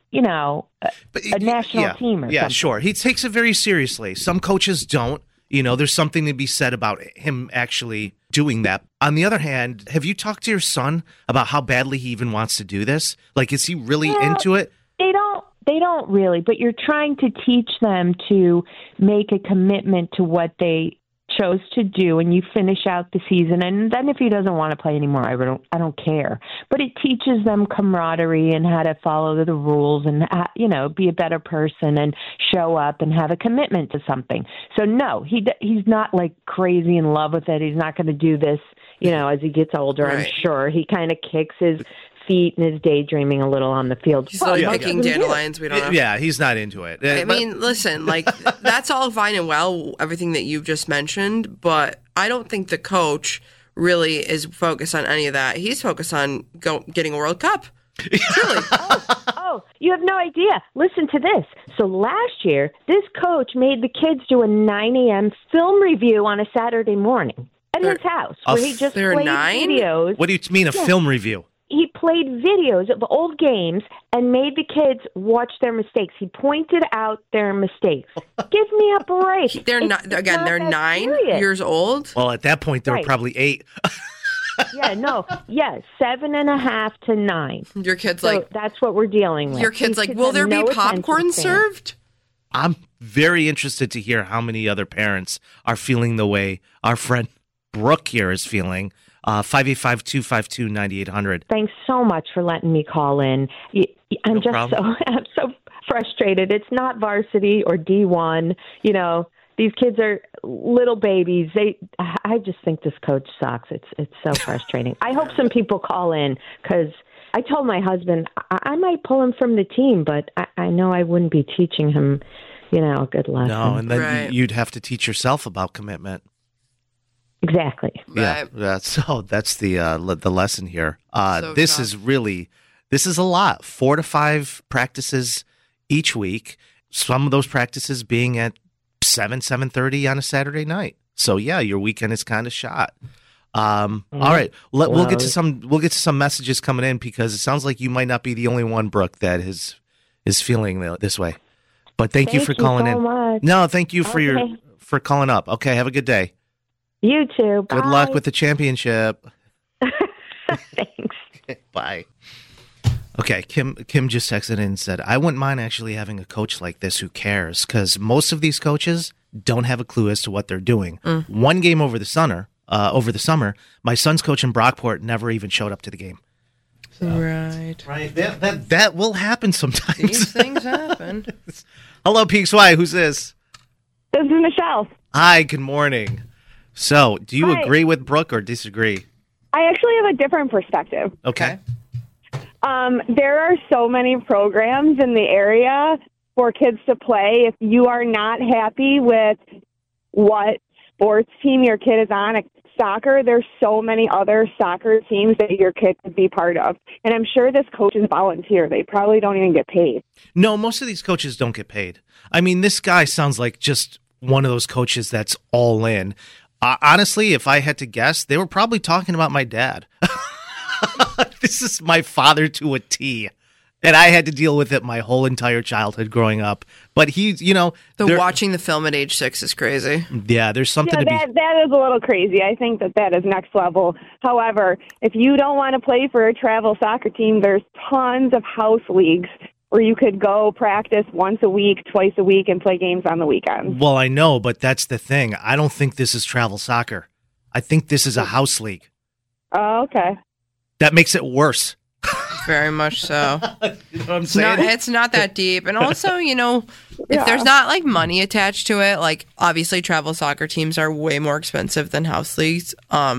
[SPEAKER 7] a national team or something.
[SPEAKER 3] Yeah, sure. He takes it very seriously. Some coaches don't. There's something to be said about him actually doing that. On the other hand, have you talked to your son about how badly he even wants to do this? Is he really into it?
[SPEAKER 7] They don't really, but you're trying to teach them to make a commitment to what they chose to do, and you finish out the season. And then if he doesn't want to play anymore, I don't care. But it teaches them camaraderie and how to follow the rules and be a better person and show up and have a commitment to something. So no, he's not crazy in love with it. He's not going to do this, as he gets older.
[SPEAKER 4] Right.
[SPEAKER 7] I'm sure he kind of kicks his feet and is daydreaming a little on the field.
[SPEAKER 4] He's picking dandelions. We don't know.
[SPEAKER 3] Yeah, he's not into it.
[SPEAKER 4] I mean, listen, that's all fine and well, everything that you've just mentioned, but I don't think the coach really is focused on any of that. He's focused on getting a World Cup. Really.
[SPEAKER 7] Oh, you have no idea. Listen to this. So last year, this coach made the kids do a 9 a.m. film review on a Saturday morning at his house, where he just played videos.
[SPEAKER 3] What do you mean a film review?
[SPEAKER 7] He played videos of old games and made the kids watch their mistakes. He pointed out their mistakes. Give me a break.
[SPEAKER 4] They're 9 years old.
[SPEAKER 3] Well, at that point, they were probably 8.
[SPEAKER 7] 7.5 to 9.
[SPEAKER 4] Your kid's
[SPEAKER 7] that's what we're dealing with.
[SPEAKER 4] Your kid's will there be popcorn served?
[SPEAKER 3] I'm very interested to hear how many other parents are feeling the way our friend Brooke here is feeling. 585-252-9800.
[SPEAKER 7] Thanks so much for letting me call in. I'm so frustrated. It's not varsity or D1. These kids are little babies. I just think this coach sucks. It's so frustrating. I hope some people call in because I told my husband I might pull him from the team, but I know I wouldn't be teaching him, a good lesson.
[SPEAKER 3] No, and then you'd have to teach yourself about commitment.
[SPEAKER 7] Exactly.
[SPEAKER 3] Yeah. That's the lesson here. This is a lot. 4 to 5 practices each week. Some of those practices being at 7:30 on a Saturday night. So yeah, your weekend is kind of shot. All right. We'll get to some messages coming in because it sounds like you might not be the only one, Brooke, that is feeling this way. But thank you for calling in.
[SPEAKER 7] Much.
[SPEAKER 3] No, thank you for calling up. Okay, have a good day.
[SPEAKER 7] You too. Bye.
[SPEAKER 3] Good luck with the championship.
[SPEAKER 7] Thanks.
[SPEAKER 3] Bye. Okay, Kim just texted in and said, I wouldn't mind actually having a coach like this who cares, because most of these coaches don't have a clue as to what they're doing. One game over the summer, my son's coach in Brockport never even showed up to the game. So, right. That will happen sometimes.
[SPEAKER 4] These things happen.
[SPEAKER 3] Hello, PXY. Who's this?
[SPEAKER 8] This is Michelle.
[SPEAKER 3] Hi, good morning. So, do you
[SPEAKER 8] Hi.
[SPEAKER 3] agree with Brooke or disagree?
[SPEAKER 8] I actually have a different perspective.
[SPEAKER 3] Okay.
[SPEAKER 8] There are so many programs in the area for kids to play. If you are not happy with what sports team your kid is on, soccer, there's so many other soccer teams that your kid could be part of. And I'm sure this coach is volunteer. They probably don't even get paid.
[SPEAKER 3] No, most of these coaches don't get paid. I mean, this guy sounds like just one of those coaches that's all in. Honestly, if I had to guess, they were probably talking about my dad. This is my father to a T. And I had to deal with it my whole entire childhood growing up. But he's,
[SPEAKER 4] Watching the film at age 6 is crazy.
[SPEAKER 3] Yeah, there's something
[SPEAKER 8] Yeah,
[SPEAKER 3] to be.
[SPEAKER 8] that is a little crazy. I think that is next level. However, if you don't want to play for a travel soccer team, there's tons of house leagues where you could go practice once a week, twice a week, and play games on the weekends.
[SPEAKER 3] Well, I know, but that's the thing. I don't think this is travel soccer. I think this is a house league.
[SPEAKER 8] Oh, okay.
[SPEAKER 3] That makes it worse.
[SPEAKER 4] Very much so.
[SPEAKER 3] You know what I'm
[SPEAKER 4] No,
[SPEAKER 3] saying?
[SPEAKER 4] it's not that deep. And also, if there's not like money attached to it, like obviously travel soccer teams are way more expensive than house leagues.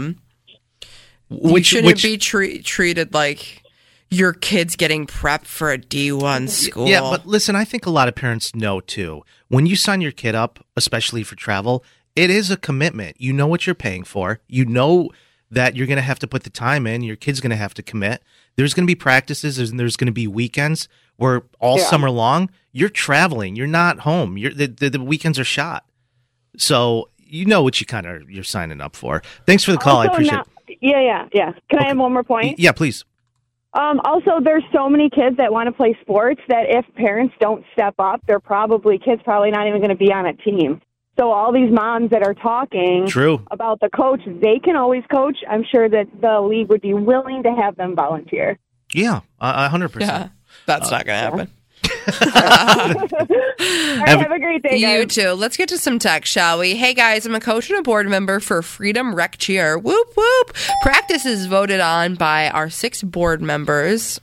[SPEAKER 4] You shouldn't be treated like your kid's getting prepped for a D1 school.
[SPEAKER 3] Yeah, but listen, I think a lot of parents know too. When you sign your kid up, especially for travel, it is a commitment. You know what you're paying for. You know that you're going to have to put the time in. Your kid's going to have to commit. There's going to be practices and there's going to be weekends where all summer long you're traveling. You're not home. The weekends are shot. So you know what you're signing up for. Thanks for the call.
[SPEAKER 8] Also,
[SPEAKER 3] I appreciate it.
[SPEAKER 8] Yeah. Can I have one more point?
[SPEAKER 3] Yeah, please.
[SPEAKER 8] Also, there's so many kids that want to play sports that if parents don't step up, kids probably not even going to be on a team. So all these moms that are talking about the coach, they can always coach. I'm sure that the league would be willing to have them volunteer.
[SPEAKER 3] Yeah, 100%.
[SPEAKER 4] Yeah, that's not going to happen.
[SPEAKER 8] All right, have a great day, guys.
[SPEAKER 4] You too. Let's get to some text, shall we? Hey, guys, I'm a coach and a board member for Freedom Rec Cheer. Whoop, whoop. Practice is voted on by our 6 board members.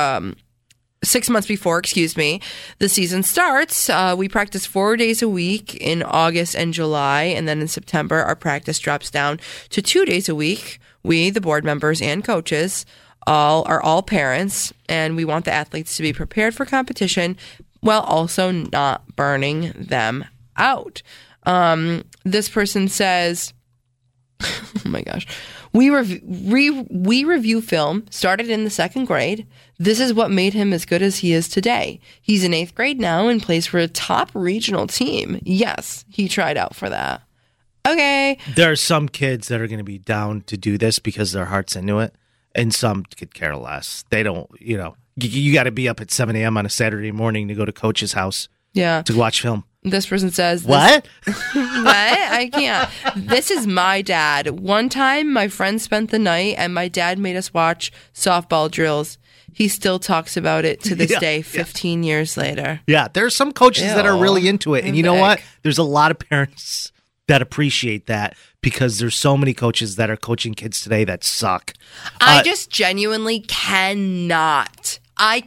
[SPEAKER 4] 6 months before, the season starts. We practice 4 days a week in August and July, and then in September, our practice drops down to 2 days a week. We, the board members and coaches, are all parents, and we want the athletes to be prepared for competition while also not burning them out. This person says, oh my gosh. We review film, started in the 2nd grade. This is what made him as good as he is today. He's in 8th grade now and plays for a top regional team. Yes, he tried out for that. Okay.
[SPEAKER 3] There are some kids that are going to be down to do this because their heart's into it, and some could care less. They don't, you got to be up at 7 a.m. on a Saturday morning to go to coach's house to watch film.
[SPEAKER 4] This person says,
[SPEAKER 3] what?
[SPEAKER 4] What? I can't. This is my dad. One time, my friend spent the night, and my dad made us watch softball drills. He still talks about it to this day, 15 years later.
[SPEAKER 3] Yeah, there are some coaches that are really into it. And you know what? There's a lot of parents that appreciate that because there's so many coaches that are coaching kids today that suck.
[SPEAKER 4] I just genuinely cannot.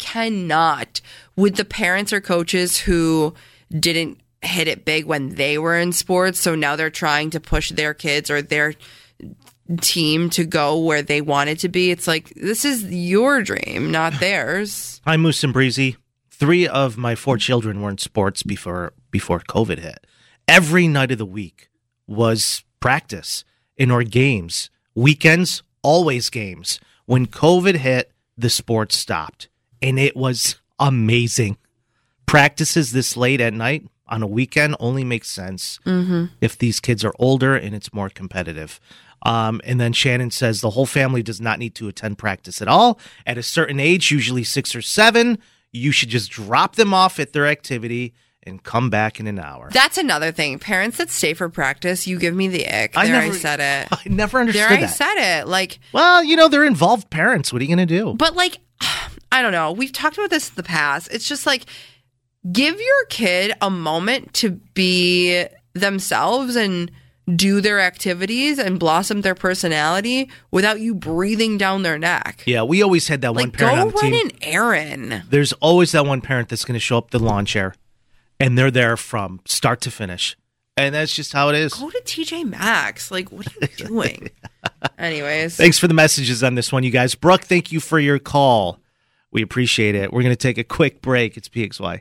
[SPEAKER 4] With the parents or coaches who didn't hit it big when they were in sports, so now they're trying to push their kids or their team to go where they wanted to be. It's like, this is your dream, not theirs.
[SPEAKER 3] Hi, Moose and Breezy. 3 of my 4 children were in sports before COVID hit. Every night of the week was practice or games. Weekends, always games. When COVID hit, the sports stopped. And it was amazing. Practices this late at night on a weekend only makes sense if these kids are older and it's more competitive. And then Shannon says the whole family does not need to attend practice at all. At a certain age, usually 6 or 7, you should just drop them off at their activity and come back in an hour.
[SPEAKER 4] That's another thing. Parents that stay for practice, you give me the ick. I said it.
[SPEAKER 3] I never understood that.
[SPEAKER 4] I said it. Like,
[SPEAKER 3] well, they're involved parents. What are you going to do?
[SPEAKER 4] But I don't know. We've talked about this in the past. It's just like, give your kid a moment to be themselves and do their activities and blossom their personality without you breathing down their neck.
[SPEAKER 3] Yeah, we always had that one parent on the team.
[SPEAKER 4] Go run an errand.
[SPEAKER 3] There's always that one parent that's going to show up the lawn chair, and they're there from start to finish. And that's just how it is.
[SPEAKER 4] Go to TJ Maxx. Like, what are you doing? Anyways.
[SPEAKER 3] Thanks for the messages on this one, you guys. Brooke, thank you for your call. We appreciate it. We're going to take a quick break. It's PXY.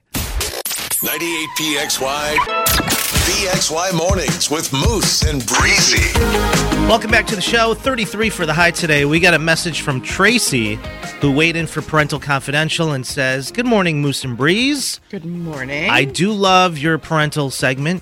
[SPEAKER 2] 98 PXY. PXY Mornings with Moose and Breezy.
[SPEAKER 3] Welcome back to the show. 33 for the high today. We got a message from Tracy, who weighed in for Parental Confidential and says, "Good morning, Moose and Breeze.
[SPEAKER 4] Good morning.
[SPEAKER 3] I do love your parental segment.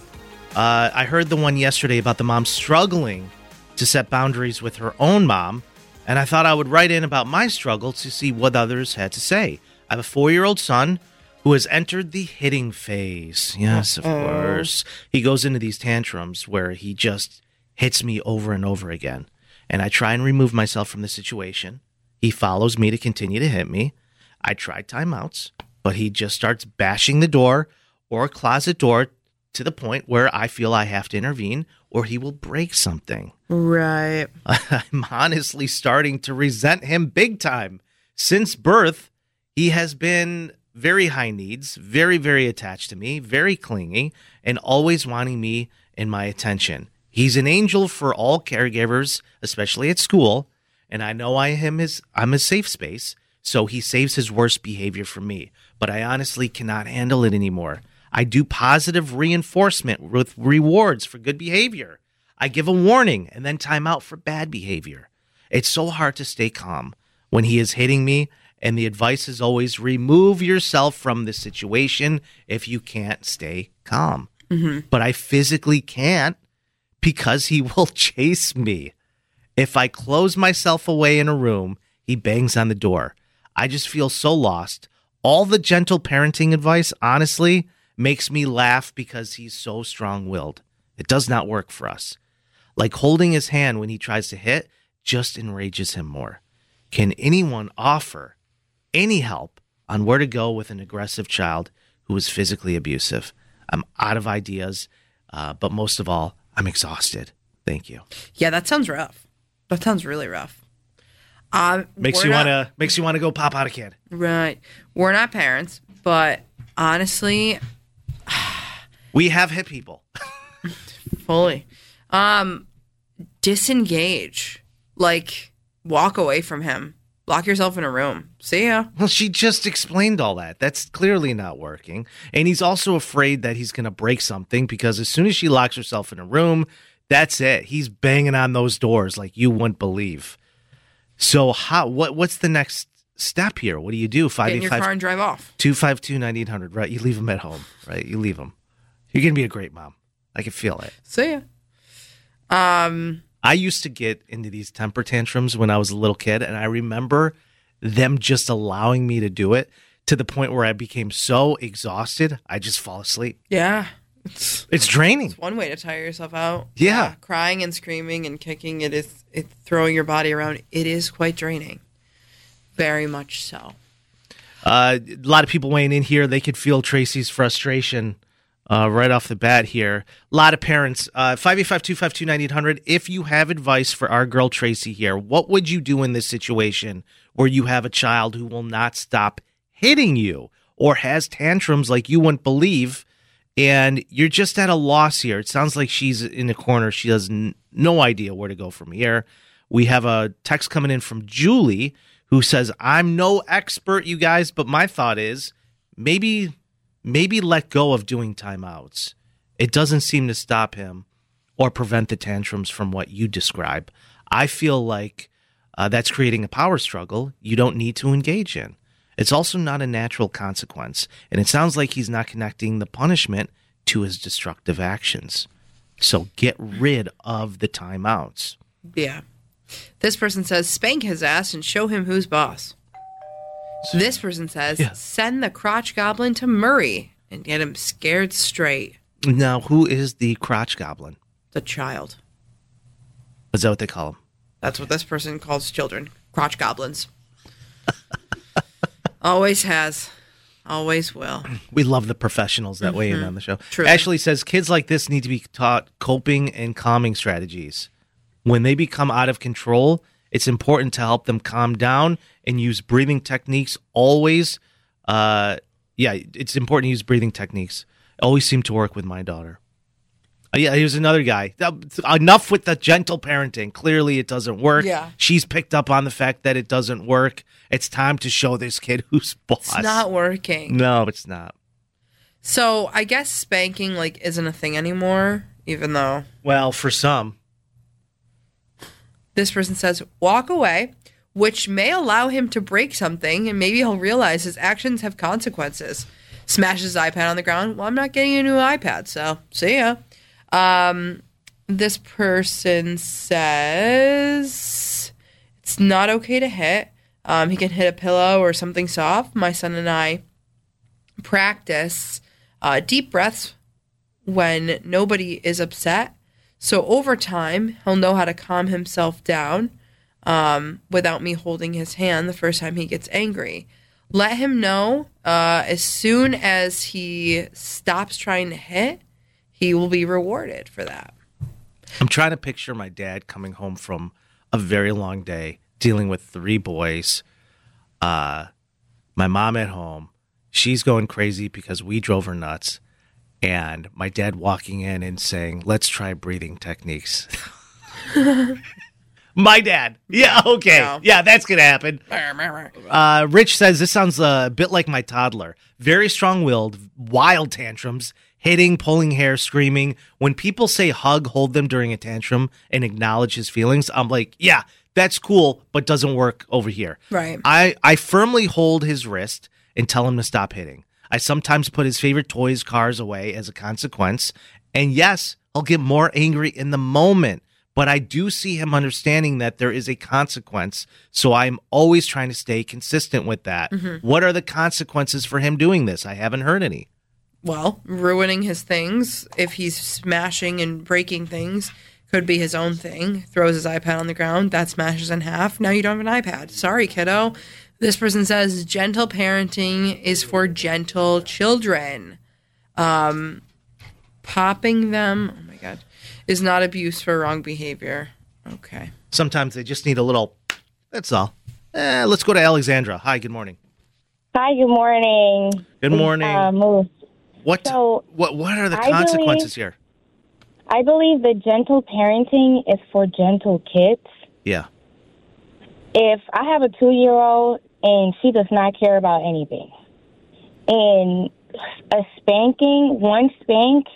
[SPEAKER 3] I heard the one yesterday about the mom struggling to set boundaries with her own mom, and I thought I would write in about my struggle to see what others had to say. I have a 4-year-old son who has entered the hitting phase. Yes, of course. He goes into these tantrums where he just hits me over and over again, and I try and remove myself from the situation. He follows me to continue to hit me. I tried timeouts, but he just starts bashing the door or closet door to the point where I feel I have to intervene or he will break something.
[SPEAKER 4] Right.
[SPEAKER 3] I'm honestly starting to resent him big time. Since birth, he has been very high needs, very, very attached to me, very clingy, and always wanting me and my attention. He's an angel for all caregivers, especially at school, and I know I'm his safe space, so he saves his worst behavior from me. But I honestly cannot handle it anymore. I do positive reinforcement with rewards for good behavior. I give a warning and then time out for bad behavior. It's so hard to stay calm when he is hitting me, and the advice is always remove yourself from the situation if you can't stay calm. Mm-hmm. But I physically can't because he will chase me. If I close myself away in a room, he bangs on the door. I just feel so lost. All the gentle parenting advice, honestly, makes me laugh because he's so strong-willed. It does not work for us. Like holding his hand when he tries to hit just enrages him more. Can anyone offer any help on where to go with an aggressive child who is physically abusive? I'm out of ideas, but most of all, I'm exhausted. Thank you.
[SPEAKER 4] Yeah, that sounds rough. That sounds really rough.
[SPEAKER 3] Makes you want to go pop out a kid.
[SPEAKER 4] Right. We're not parents, but honestly,
[SPEAKER 3] we have hit people.
[SPEAKER 4] Fully. Disengage. Like, walk away from him. Lock yourself in a room. See ya.
[SPEAKER 3] Well, she just explained all that. That's clearly not working. And he's also afraid that he's going to break something because as soon as she locks herself in a room, that's it. He's banging on those doors like you wouldn't believe. So what's the next step here? What do you do?
[SPEAKER 4] Get in your car and drive off.
[SPEAKER 3] 252-9800, right? You leave him at home, right? You leave him. You're going to be a great mom. I can feel it.
[SPEAKER 4] See ya.
[SPEAKER 3] I used to get into these temper tantrums when I was a little kid, and I remember them just allowing me to do it to the point where I became so exhausted, I just fall asleep.
[SPEAKER 4] Yeah.
[SPEAKER 3] It's draining.
[SPEAKER 4] It's one way to tire yourself out.
[SPEAKER 3] Yeah.
[SPEAKER 4] Crying and screaming and kicking, it's throwing your body around. It is quite draining. Very much so.
[SPEAKER 3] A lot of people weighing in here. They could feel Tracy's frustration right off the bat here. A lot of parents. 585-252-9800. If you have advice for our girl Tracy here, what would you do in this situation where you have a child who will not stop hitting you or has tantrums like you wouldn't believe, and you're just at a loss here? It sounds like she's in a corner. She has no idea where to go from here. We have a text coming in from Julie who says, I'm no expert, you guys, but my thought is maybe let go of doing timeouts. It doesn't seem to stop him or prevent the tantrums from what you describe. I feel like that's creating a power struggle you don't need to engage in. It's also not a natural consequence, and it sounds like he's not connecting the punishment to his destructive actions. So get rid of the timeouts.
[SPEAKER 4] Yeah. This person says, spank his ass and show him who's boss. This person says, send the crotch goblin to Murray and get him scared straight.
[SPEAKER 3] Now, who is the crotch goblin?
[SPEAKER 4] The child.
[SPEAKER 3] Is that what they call him?
[SPEAKER 4] That's what this person calls children. Crotch goblins. Always has. Always will.
[SPEAKER 3] We love the professionals that weigh in on the show.
[SPEAKER 4] True.
[SPEAKER 3] Ashley says, kids like this need to be taught coping and calming strategies. When they become out of control, it's important to help them calm down and use breathing techniques always. It's important to use breathing techniques. Always seem to work with my daughter. Yeah, he was another guy. Enough with the gentle parenting. Clearly, it doesn't work.
[SPEAKER 4] Yeah.
[SPEAKER 3] She's picked up on the fact that it doesn't work. It's time to show this kid who's boss.
[SPEAKER 4] It's not working.
[SPEAKER 3] No, it's not.
[SPEAKER 4] So I guess spanking isn't a thing anymore, even though
[SPEAKER 3] Well, for some.
[SPEAKER 4] this person says walk away, which may allow him to break something, and maybe he'll realize his actions have consequences. Smashes his iPad on the ground. Well, I'm not getting a new iPad, so see ya. This person says it's not okay to hit. He can hit a pillow or something soft. My son and I practice deep breaths when nobody is upset. So over time, he'll know how to calm himself down without me holding his hand the first time he gets angry. Let him know as soon as he stops trying to hit, he will be rewarded for that.
[SPEAKER 3] I'm trying to picture my dad coming home from a very long day, dealing with 3 boys. My mom at home, she's going crazy because we drove her nuts. And my dad walking in and saying, let's try breathing techniques. My dad. Yeah, okay.
[SPEAKER 4] No.
[SPEAKER 3] Yeah, that's going to happen. Rich says, this sounds a bit like my toddler. Very strong-willed, wild tantrums, hitting, pulling hair, screaming. When people say hug, hold them during a tantrum and acknowledge his feelings, I'm like, yeah, that's cool, but doesn't work over here.
[SPEAKER 4] Right.
[SPEAKER 3] I firmly hold his wrist and tell him to stop hitting. I sometimes put his favorite toys, cars away as a consequence. And yes, I'll get more angry in the moment, but I do see him understanding that there is a consequence. So I'm always trying to stay consistent with that. Mm-hmm. What are the consequences for him doing this? I haven't heard any.
[SPEAKER 4] Well, ruining his things. If he's smashing and breaking things, could be his own thing. Throws his iPad on the ground, that smashes in half. Now you don't have an iPad. Sorry, kiddo. This person says gentle parenting is for gentle children. Popping them, oh my God, is not abuse for wrong behavior. Okay.
[SPEAKER 3] Sometimes they just need a little, that's all. Let's go to Alexandra. Hi, good morning.
[SPEAKER 9] Hi, good morning.
[SPEAKER 3] Good morning. What are the consequences here?
[SPEAKER 9] I believe that gentle parenting is for gentle kids.
[SPEAKER 3] Yeah.
[SPEAKER 9] If I have a 2-year-old and she does not care about anything, and one spank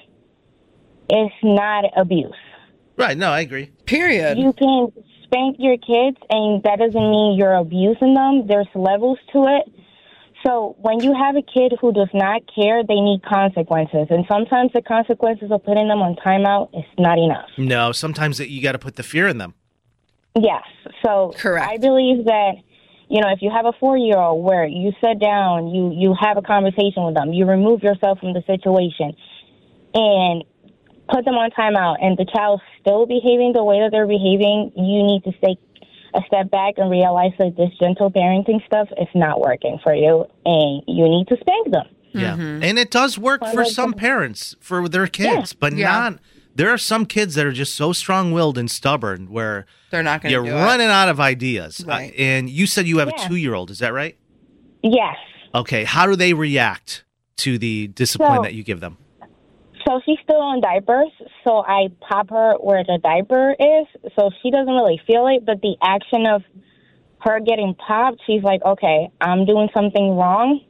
[SPEAKER 9] is not abuse.
[SPEAKER 3] Right, no, I agree.
[SPEAKER 4] Period.
[SPEAKER 9] You can spank your kids, and that doesn't mean you're abusing them. There's levels to it. So when you have a kid who does not care, they need consequences. And sometimes the consequences of putting them on timeout is not enough.
[SPEAKER 3] No, sometimes you got to put the fear in them.
[SPEAKER 9] Yes. So
[SPEAKER 4] correct.
[SPEAKER 9] I believe that, if you have a 4-year-old where you sit down, you have a conversation with them, you remove yourself from the situation and put them on timeout, and the child's still behaving the way that they're behaving, you need to take a step back and realize that this gentle parenting stuff is not working for you, and you need to spank them.
[SPEAKER 3] Yeah. Mm-hmm. And it does work for some parents, for their kids, but not. There are some kids that are just so strong-willed and stubborn where
[SPEAKER 4] they're not going to do it.
[SPEAKER 3] You're running out of ideas.
[SPEAKER 4] Right.
[SPEAKER 3] And you said you have a 2-year-old. Is that right?
[SPEAKER 9] Yes.
[SPEAKER 3] Okay. How do they react to the discipline that you give them?
[SPEAKER 9] So she's still on diapers, so I pop her where the diaper is, so she doesn't really feel it, but the action of her getting popped, she's like, okay, I'm doing something wrong.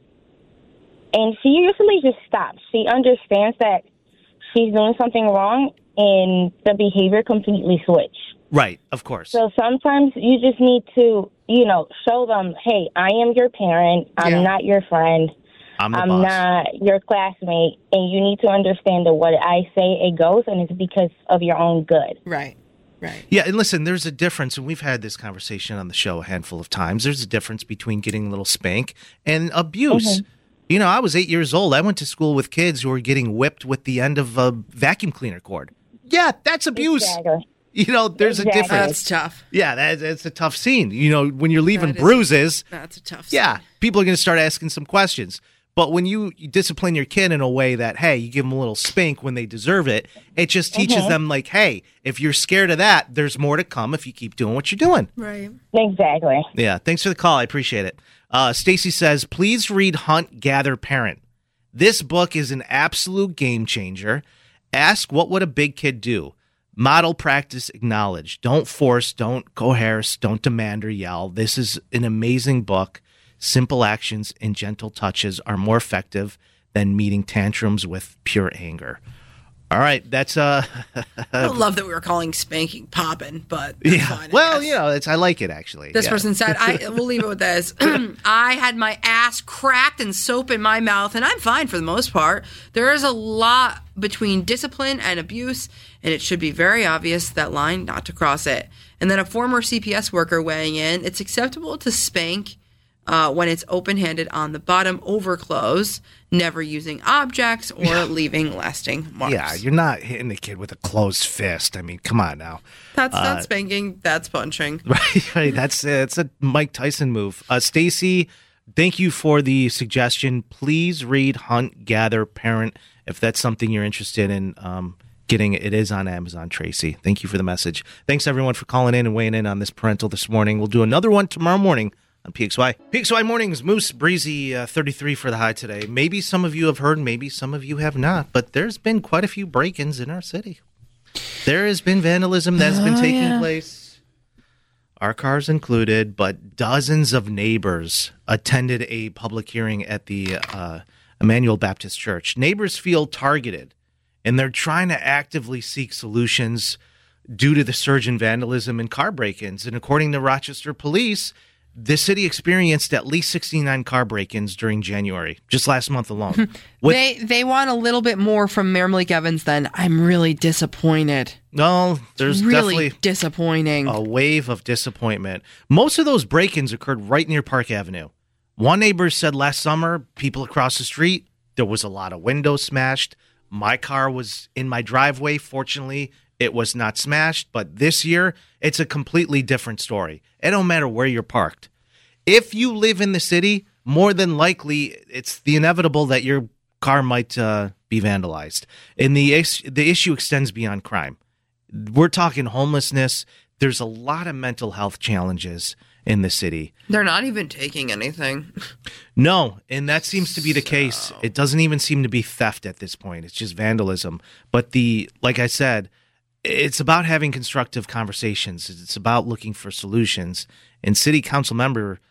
[SPEAKER 9] And she usually just stops. She understands that she's doing something wrong, and the behavior completely switch.
[SPEAKER 3] Right, of course.
[SPEAKER 9] So sometimes you just need to, show them, hey, I am your parent. I'm not your friend.
[SPEAKER 3] I'm
[SPEAKER 9] boss. Not your classmate. And you need to understand that what I say, it goes, and it's because of your own good.
[SPEAKER 4] Right. Right.
[SPEAKER 3] Yeah, and listen, there's a difference, and we've had this conversation on the show a handful of times. There's a difference between getting a little spank and abuse. Mm-hmm. I was 8 years old. I went to school with kids who were getting whipped with the end of a vacuum cleaner cord. Yeah, that's abuse.
[SPEAKER 9] Exactly.
[SPEAKER 3] There's a difference.
[SPEAKER 4] That's tough.
[SPEAKER 3] Yeah, that's a tough scene. When you're leaving bruises.
[SPEAKER 4] That's a tough scene.
[SPEAKER 3] Yeah, people are going to start asking some questions. But when you discipline your kid in a way that, hey, you give them a little spank when they deserve it, it just teaches them, like, hey, if you're scared of that, there's more to come if you keep doing what you're doing.
[SPEAKER 4] Right.
[SPEAKER 9] Exactly.
[SPEAKER 3] Yeah, thanks for the call. I appreciate it. Stacy says, please read Hunt, Gather, Parent. This book is an absolute game changer. Ask, what would a big kid do? Model, practice, acknowledge. Don't force, don't coerce, don't demand or yell. This is an amazing book. Simple actions and gentle touches are more effective than meeting tantrums with pure anger. All right, that's
[SPEAKER 10] I don't love that we were calling spanking poppin', but that's fine,
[SPEAKER 3] well, I like it actually.
[SPEAKER 10] This person said, we'll leave it with this. I had my ass cracked and soap in my mouth, and I'm fine for the most part. There is a lot between discipline and abuse, and it should be very obvious that line not to cross it. And then a former CPS worker weighing in, it's acceptable to spank when it's open-handed on the bottom over clothes, never using objects or leaving lasting marks.
[SPEAKER 3] Yeah, you're not hitting the kid with a closed fist. I mean, come on now.
[SPEAKER 10] That's not spanking, that's punching.
[SPEAKER 3] Right. It's a Mike Tyson move. Stacy, thank you for the suggestion. Please read Hunt, Gather, Parent, if that's something you're interested in getting. It is on Amazon, Tracy. Thank you for the message. Thanks, everyone, for calling in and weighing in on this parental this morning. We'll do another one tomorrow morning on PXY. PXY mornings, Moose, breezy, 33 for the high today. Maybe some of you have heard, maybe some of you have not, but there's been quite a few break-ins in our city. There has been vandalism that's been taking place, our cars included, but dozens of neighbors attended a public hearing at the Emmanuel Baptist Church. Neighbors feel targeted, and they're trying to actively seek solutions due to the surge in vandalism and car break-ins. And according to Rochester Police, the city experienced at least 69 car break-ins during January, just last month alone.
[SPEAKER 10] They want a little bit more from Mayor Malik Evans then. I'm really disappointed.
[SPEAKER 3] No, there's
[SPEAKER 10] really
[SPEAKER 3] definitely
[SPEAKER 10] disappointing.
[SPEAKER 3] A wave of disappointment. Most of those break-ins occurred right near Park Avenue. One neighbor said last summer, people across the street, there was a lot of windows smashed. My car was in my driveway. Fortunately, it was not smashed, but this year, it's a completely different story. It don't matter where you're parked. If you live in the city, more than likely, it's the inevitable that your car might be vandalized. And the issue extends beyond crime. We're talking homelessness. There's a lot of mental health challenges in the city.
[SPEAKER 10] They're not even taking anything.
[SPEAKER 3] No, and that seems to be the case. It doesn't even seem to be theft at this point. It's just vandalism. But like I said, it's about having constructive conversations. It's about looking for solutions. And city council member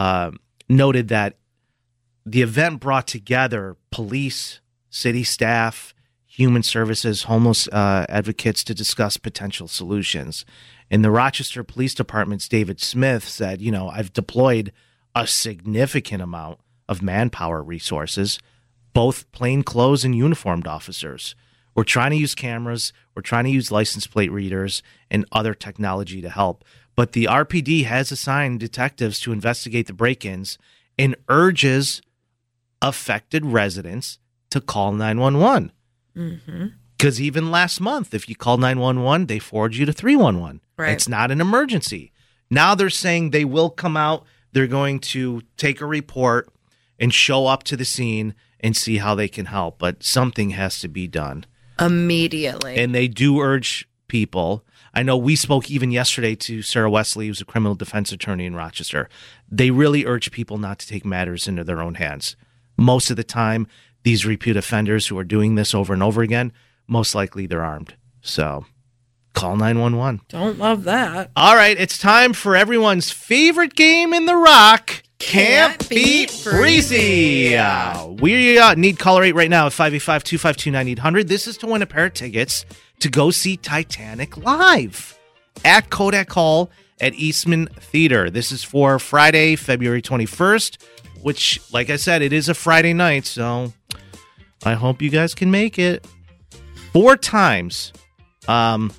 [SPEAKER 3] noted that the event brought together police, city staff, human services, homeless advocates to discuss potential solutions. And the Rochester Police Department's David Smith said, I've deployed a significant amount of manpower resources, both plainclothes and uniformed officers. We're trying to use cameras. We're trying to use license plate readers and other technology to help. But the RPD has assigned detectives to investigate the break-ins and urges affected residents to call 911. Because even last month, if you call 911, they forward you to 311.
[SPEAKER 10] Right.
[SPEAKER 3] It's not an emergency. Now they're saying they will come out. They're going to take a report and show up to the scene and see how they can help. But something has to be done
[SPEAKER 10] immediately.
[SPEAKER 3] And they do urge people. I know we spoke even yesterday to Sarah Wesley, who's a criminal defense attorney in Rochester. They really urge people not to take matters into their own hands. Most of the time, these repeat offenders who are doing this over and over again, most likely they're armed. So call 911.
[SPEAKER 10] Don't love that.
[SPEAKER 3] All right, it's time for everyone's favorite game in the Rock. Can't Beat Breezy. We need caller 8 right now at 585-252-9800. This is to win a pair of tickets to go see Titanic live at Kodak Hall at Eastman Theater. This is for Friday, February 21st, which, like I said, it is a Friday night, so I hope you guys can make it. For times and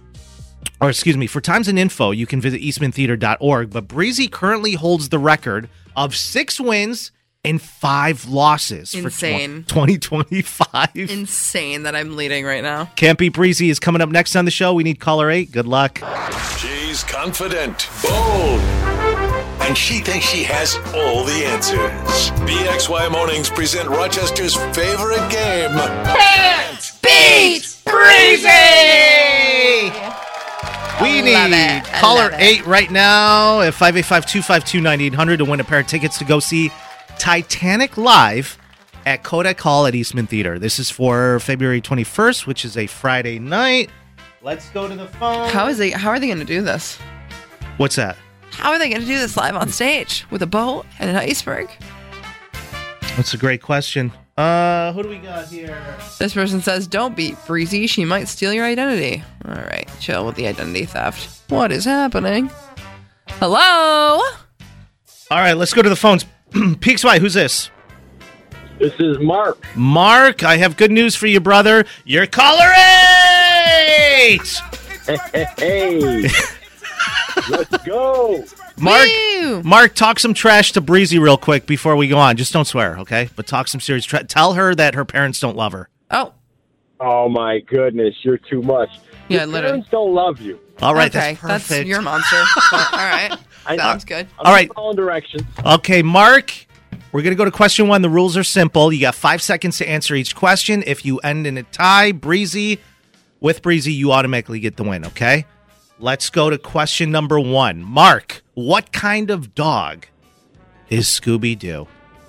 [SPEAKER 3] info, you can visit eastmantheater.org, but Breezy currently holds the record of 6 wins and 5 losses for 2025.
[SPEAKER 10] Insane that I'm leading right now.
[SPEAKER 3] Can't Beat Breezy is coming up next on the show. We need caller 8. Good luck.
[SPEAKER 2] She's confident, bold, and she thinks she has all the answers. BXY Mornings present Rochester's favorite game.
[SPEAKER 5] Can't Beat Breezy!
[SPEAKER 3] We need caller 8 right now at 585-252-9800 to win a pair of tickets to go see Titanic live at Kodak Hall at Eastman Theater. This is for February 21st, which is a Friday night. Let's go to the phone.
[SPEAKER 4] How are they going to do this?
[SPEAKER 3] What's that?
[SPEAKER 4] How are they going to do this live on stage with a boat and an iceberg?
[SPEAKER 3] That's a great question. Who do we got here?
[SPEAKER 4] This person says, don't be breezy. She might steal your identity. All right, chill with the identity theft. What is happening? Hello?
[SPEAKER 3] All right, let's go to the phones. PXY, who's this?
[SPEAKER 11] This is Mark.
[SPEAKER 3] Mark, I have good news for you, brother. You're caller 8!
[SPEAKER 11] Hey. Let's go.
[SPEAKER 3] Mark, talk some trash to Breezy real quick before we go on. Just don't swear, okay? But talk some serious trash. Tell her that her parents don't love her.
[SPEAKER 11] Oh, my goodness. You're too much.
[SPEAKER 4] Yeah,
[SPEAKER 11] Your
[SPEAKER 4] literally.
[SPEAKER 11] parents don't love you.
[SPEAKER 3] All right,
[SPEAKER 4] okay,
[SPEAKER 3] that's perfect.
[SPEAKER 4] that's your monster. But, all right, sounds good.
[SPEAKER 3] All right.
[SPEAKER 11] Following directions.
[SPEAKER 3] Okay, Mark, we're going to go to question 1. The rules are simple. You got 5 seconds to answer each question. If you end in a tie, with Breezy, you automatically get the win, okay? Let's go to question number 1. Mark, what kind of dog is Scooby-Doo?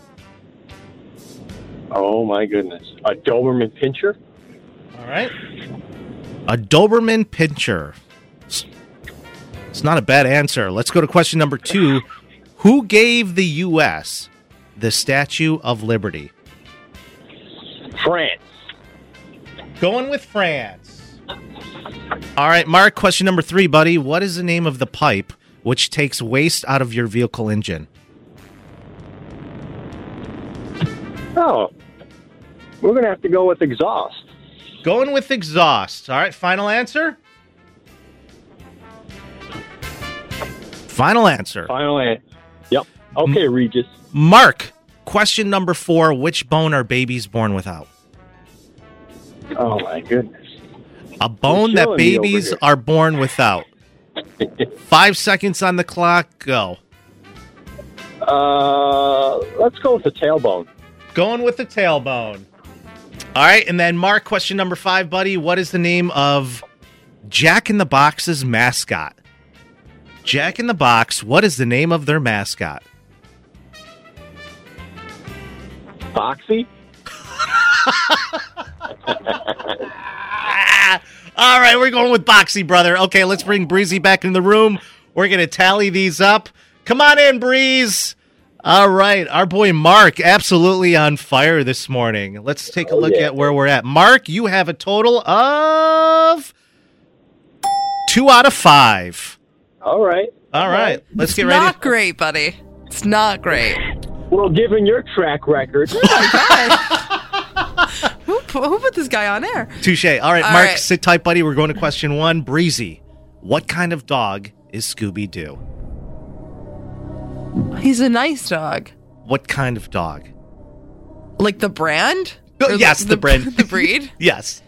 [SPEAKER 11] Oh, my goodness. A Doberman Pinscher?
[SPEAKER 3] All right. A Doberman Pinscher. It's not a bad answer. Let's go to question number 2. Who gave the U.S. the Statue of Liberty?
[SPEAKER 11] France.
[SPEAKER 3] Going with France. All right, Mark, question number 3, buddy. What is the name of the pipe which takes waste out of your vehicle engine?
[SPEAKER 11] Oh. We're going to have to go with exhaust.
[SPEAKER 3] Going with exhaust. All right, final answer? Final answer.
[SPEAKER 11] Final answer. Yep. Okay, Regis.
[SPEAKER 3] Mark, question number 4. Which bone are babies born without?
[SPEAKER 11] Oh, my goodness.
[SPEAKER 3] A bone that babies are born without. 5 seconds on the clock. Go.
[SPEAKER 11] Let's go with the tailbone.
[SPEAKER 3] Going with the tailbone. All right, and then Mark, question number 5, buddy. What is the name of Jack in the Box's mascot? Jack in the Box, what is the name of their mascot?
[SPEAKER 11] Foxy?
[SPEAKER 3] All right, we're going with Boxy, brother. Okay, let's bring Breezy back in the room. We're going to tally these up. Come on in, Breeze. All right, our boy Mark, absolutely on fire this morning. Let's take a look at where we're at. Mark, you have a total of 2 out of 5.
[SPEAKER 11] All right.
[SPEAKER 3] All right, let's get
[SPEAKER 4] It's
[SPEAKER 3] ready.
[SPEAKER 4] not great, buddy. It's not great.
[SPEAKER 11] Well, given your track record.
[SPEAKER 4] Oh, my God. Who put this guy on air?
[SPEAKER 3] Touche. All right,
[SPEAKER 4] All
[SPEAKER 3] Mark,
[SPEAKER 4] right.
[SPEAKER 3] sit tight, buddy. We're going to question 1. Breezy, what kind of dog is Scooby-Doo?
[SPEAKER 4] He's a nice dog.
[SPEAKER 3] What kind of dog?
[SPEAKER 4] Like the brand?
[SPEAKER 3] Oh,
[SPEAKER 4] Or
[SPEAKER 3] yes, the brand.
[SPEAKER 4] The breed?
[SPEAKER 3] Yes.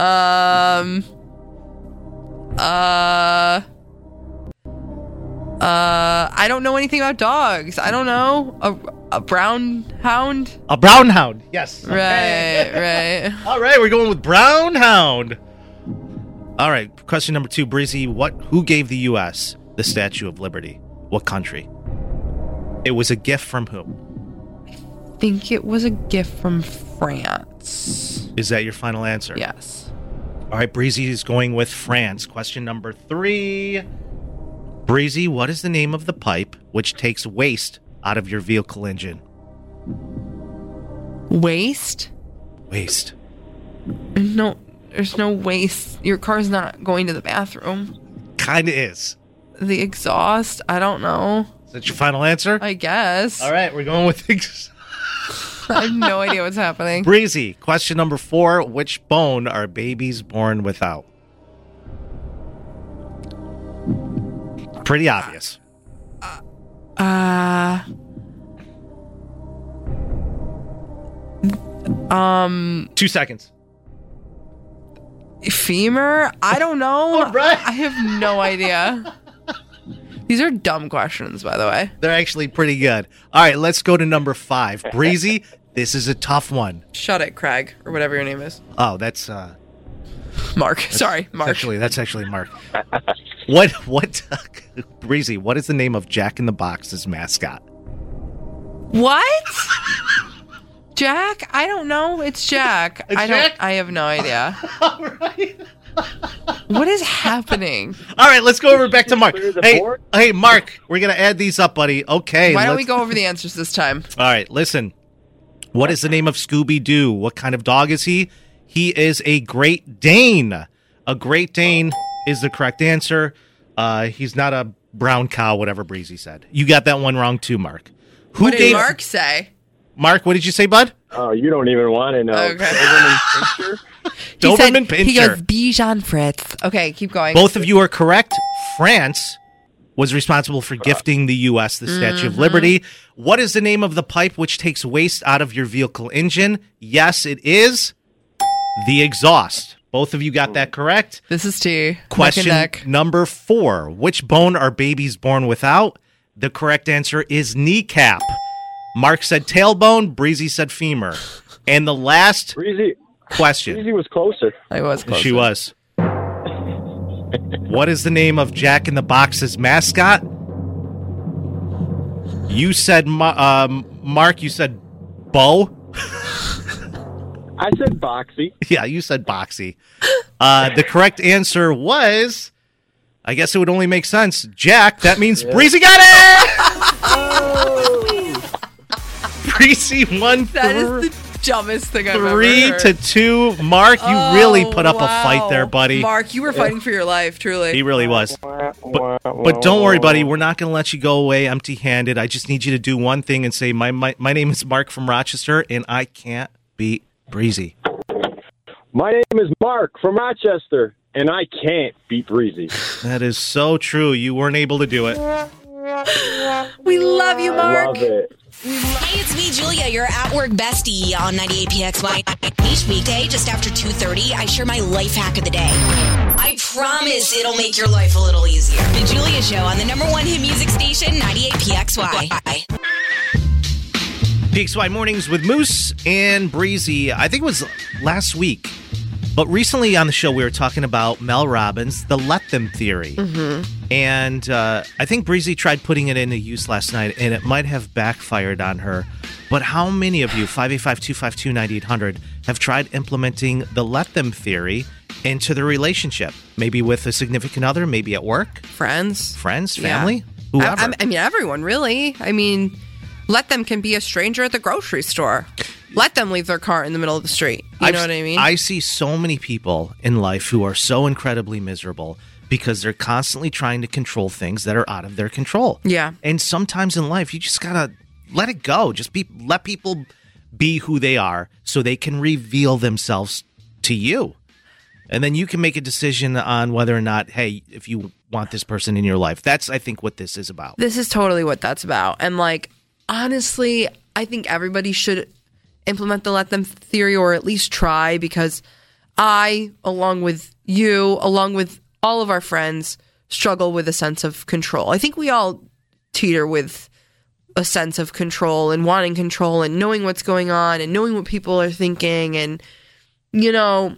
[SPEAKER 4] I don't know anything about dogs. I don't know. A brown hound?
[SPEAKER 3] A brown hound. Yes.
[SPEAKER 4] Right.
[SPEAKER 3] All right, we're going with brown hound. All right, question number 2, Breezy. Who gave the U.S. the Statue of Liberty? What country? It was a gift from whom?
[SPEAKER 4] I think it was a gift from France.
[SPEAKER 3] Is that your final answer?
[SPEAKER 4] Yes.
[SPEAKER 3] All right, Breezy is going with France. Question number 3. Breezy, what is the name of the pipe which takes waste out of your vehicle engine?
[SPEAKER 4] Waste?
[SPEAKER 3] Waste.
[SPEAKER 4] There's no waste. Your car's not going to the bathroom.
[SPEAKER 3] Kinda is.
[SPEAKER 4] The exhaust? I don't know.
[SPEAKER 3] Is that your final answer?
[SPEAKER 4] I guess.
[SPEAKER 3] All right, we're going with
[SPEAKER 4] I have no idea what's happening.
[SPEAKER 3] Breezy, question number 4. Which bone are babies born without? Pretty obvious. 2 seconds.
[SPEAKER 4] Femur? I don't know.
[SPEAKER 3] All right.
[SPEAKER 4] I have no idea. These are dumb questions, by the way.
[SPEAKER 3] They're actually pretty good. All right, let's go to number 5. Breezy, this is a tough one.
[SPEAKER 4] Shut it, Craig, or whatever your name is.
[SPEAKER 3] Oh, that's
[SPEAKER 4] Mark. Sorry, Mark.
[SPEAKER 3] That's actually Mark. What Breezy, what is the name of Jack in the Box's mascot?
[SPEAKER 4] What? Jack? I don't know. It's Jack. I have no idea.
[SPEAKER 3] All right.
[SPEAKER 4] What is happening?
[SPEAKER 3] All right, let's go over back to Mark. Hey, Mark, we're going to add these up, buddy. Okay.
[SPEAKER 4] Why don't we go over the answers this time?
[SPEAKER 3] All right, listen. What is the name of Scooby-Doo? What kind of dog is he? He is a Great Dane. A Great Dane is the correct answer. He's not a brown cow, whatever Breezy said. You got that one wrong too, Mark.
[SPEAKER 4] What did Mark say?
[SPEAKER 3] Mark, what did you say, bud?
[SPEAKER 11] Oh, you don't even want to know.
[SPEAKER 4] Okay.
[SPEAKER 3] Doberman Pinscher.
[SPEAKER 4] He goes, Bichon Fritz. Okay, keep going.
[SPEAKER 3] Both of you are correct. France was responsible for gifting the U.S. the Statue of Liberty. What is the name of the pipe which takes waste out of your vehicle engine? Yes, it is the exhaust. Both of you got that correct.
[SPEAKER 4] This is T.
[SPEAKER 3] Question number 4. Which bone are babies born without? The correct answer is kneecap. Mark said tailbone. Breezy said femur. And the last question.
[SPEAKER 11] Breezy was closer.
[SPEAKER 4] I was closer.
[SPEAKER 3] She was. What is the name of Jack in the Box's mascot? You said, Mark, you said Bo?
[SPEAKER 11] I said Boxy.
[SPEAKER 3] Yeah, you said Boxy. The correct answer was, I guess it would only make sense, Jack. That means Breezy got it! Breezy won.
[SPEAKER 4] That is the dumbest thing I've ever heard.
[SPEAKER 3] 3-2. Mark, you really put up a fight there, buddy.
[SPEAKER 4] Mark, you were fighting for your life, truly.
[SPEAKER 3] He really was. But don't worry, buddy. We're not going to let you go away empty-handed. I just need you to do one thing and say, my name is Mark from Rochester, and I can't beat Breezy.
[SPEAKER 11] My name is Mark from Rochester, and I can't beat Breezy.
[SPEAKER 3] That is so true. You weren't able to do it.
[SPEAKER 4] We love you, Mark.
[SPEAKER 11] I love it.
[SPEAKER 5] Hey, it's me, Julia, your at-work bestie on 98PXY. Each weekday, just after 2:30, I share my life hack of the day. I promise it'll make your life a little easier. The Julia Show on the #1 hit music station, 98PXY.
[SPEAKER 3] PXY Mornings with Moose and Breezy. I think it was last week. But recently on the show, we were talking about Mel Robbins, the Let Them theory. And I think Breezy tried putting it into use last night, and it might have backfired on her. But how many of you, 585-252-9800, have tried implementing the Let Them theory into the relationship? Maybe with a significant other, maybe at work?
[SPEAKER 4] Friends,
[SPEAKER 3] family, whoever.
[SPEAKER 4] I mean, everyone, really. I mean, let them can be a stranger at the grocery store. Let them leave their car in the middle of the street. You know what I mean?
[SPEAKER 3] I see so many people in life who are so incredibly miserable because they're constantly trying to control things that are out of their control.
[SPEAKER 4] Yeah.
[SPEAKER 3] And sometimes in life, you just got to let it go. Just let people be who they are so they can reveal themselves to you. And then you can make a decision on whether or not, hey, if you want this person in your life. That's, I think, what this is about.
[SPEAKER 4] This is totally what that's about. And, like, honestly, I think everybody should implement the Let Them theory, or at least try, because I, along with you, along with all of our friends, struggle with a sense of control. I think we all teeter with a sense of control and wanting control and knowing what's going on and knowing what people are thinking. And, you know,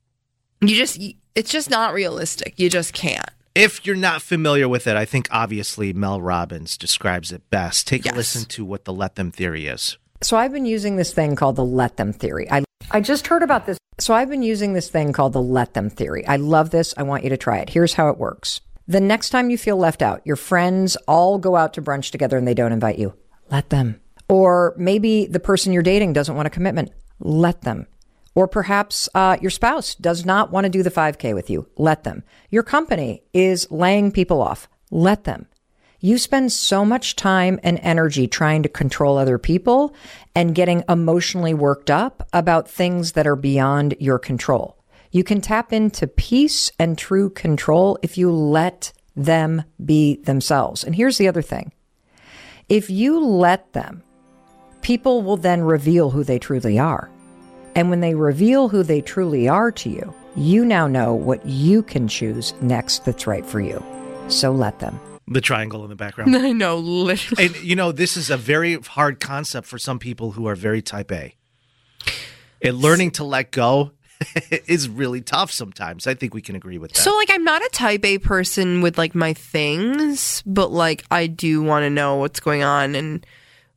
[SPEAKER 4] it's just not realistic. You just can't.
[SPEAKER 3] If you're not familiar with it, I think obviously Mel Robbins describes it best. Take a listen to what the Let Them theory is.
[SPEAKER 12] So I've been using this thing called the Let Them theory. I just heard about this. So I've been using this thing called the Let Them theory. I love this. I want you to try it. Here's how it works. The next time you feel left out, your friends all go out to brunch together and they don't invite you. Let them. Or maybe the person you're dating doesn't want a commitment. Let them. Or perhaps your spouse does not want to do the 5K with you. Let them. Your company is laying people off. Let them. You spend so much time and energy trying to control other people and getting emotionally worked up about things that are beyond your control. You can tap into peace and true control if you let them be themselves. And here's the other thing. If you let them, people will then reveal who they truly are. And when they reveal who they truly are to you, you now know what you can choose next that's right for you. So let them.
[SPEAKER 3] The triangle in the background.
[SPEAKER 4] I know, literally.
[SPEAKER 3] And, you know, this is a very hard concept for some people who are very type A. And learning to let go is really tough sometimes. I think we can agree with that.
[SPEAKER 4] So, like, I'm not a type A person with, like, my things, but, like, I do want to know what's going on and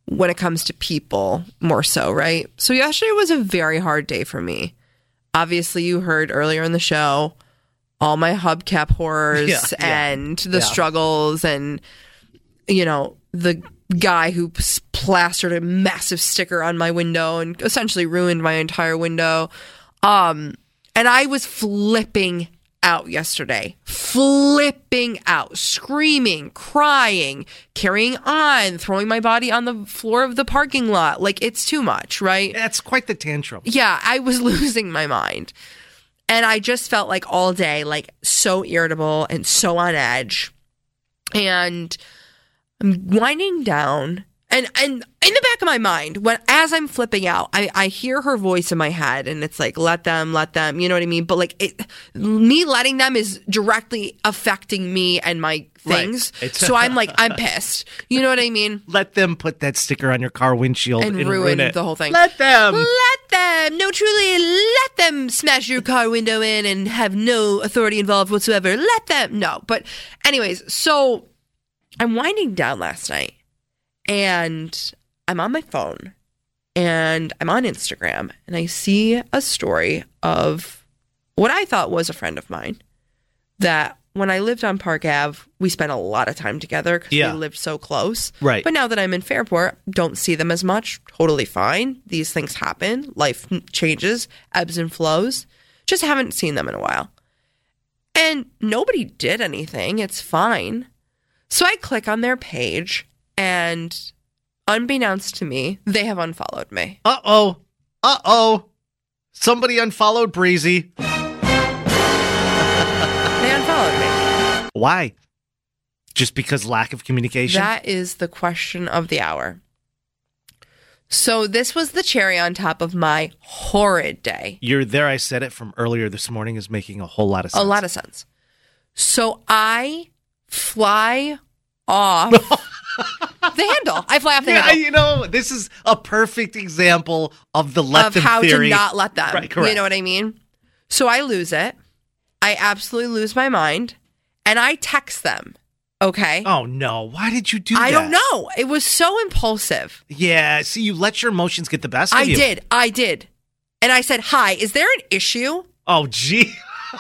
[SPEAKER 4] when it comes to people more so, right? So yesterday was a very hard day for me. Obviously, you heard earlier in the show all my hubcap horrors and the struggles and, you know, the guy who plastered a massive sticker on my window and essentially ruined my entire window. And I was flipping out yesterday, flipping out, screaming, crying, carrying on, throwing my body on the floor of the parking lot. Like, it's too much, right?
[SPEAKER 3] That's quite the tantrum.
[SPEAKER 4] Yeah, I was losing my mind. And I just felt like all day, like so irritable and so on edge. And I'm winding down. And in the back of my mind, as I'm flipping out, I hear her voice in my head, and it's like, let them, you know what I mean? But like, me letting them is directly affecting me and my things. Right. So I'm like, I'm pissed. You know what I mean?
[SPEAKER 3] Let them put that sticker on your car windshield
[SPEAKER 4] and ruin the whole thing.
[SPEAKER 3] Let them.
[SPEAKER 4] No, truly, let them smash your car window in and have no authority involved whatsoever. Let them. No. But anyways, so I'm winding down last night. And I'm on my phone and I'm on Instagram and I see a story of what I thought was a friend of mine that when I lived on Park Ave, we spent a lot of time together because we lived so close.
[SPEAKER 3] Right.
[SPEAKER 4] But now that I'm in Fairport, don't see them as much. Totally fine. These things happen. Life changes, ebbs and flows. Just haven't seen them in a while. And nobody did anything. It's fine. So I click on their page. And unbeknownst to me, they have unfollowed me.
[SPEAKER 3] Uh-oh. Somebody unfollowed Breezy.
[SPEAKER 4] They unfollowed me.
[SPEAKER 3] Why? Just because lack of communication?
[SPEAKER 4] That is the question of the hour. So this was the cherry on top of my horrid day.
[SPEAKER 3] You're there. I said it from earlier this morning is making a whole lot of sense.
[SPEAKER 4] A lot of sense. So I fly off... the handle. I fly off the handle.
[SPEAKER 3] You know, this is a perfect example of the let them
[SPEAKER 4] how
[SPEAKER 3] theory.
[SPEAKER 4] To not let them.
[SPEAKER 3] Right, correct.
[SPEAKER 4] You know what I mean? So I lose it. I absolutely lose my mind. And I text them. Okay?
[SPEAKER 3] Oh, no. Why did you do that?
[SPEAKER 4] I don't know. It was so impulsive.
[SPEAKER 3] Yeah. See, you let your emotions get the best of you.
[SPEAKER 4] I did. And I said, hi, is there an issue?
[SPEAKER 3] Oh, gee.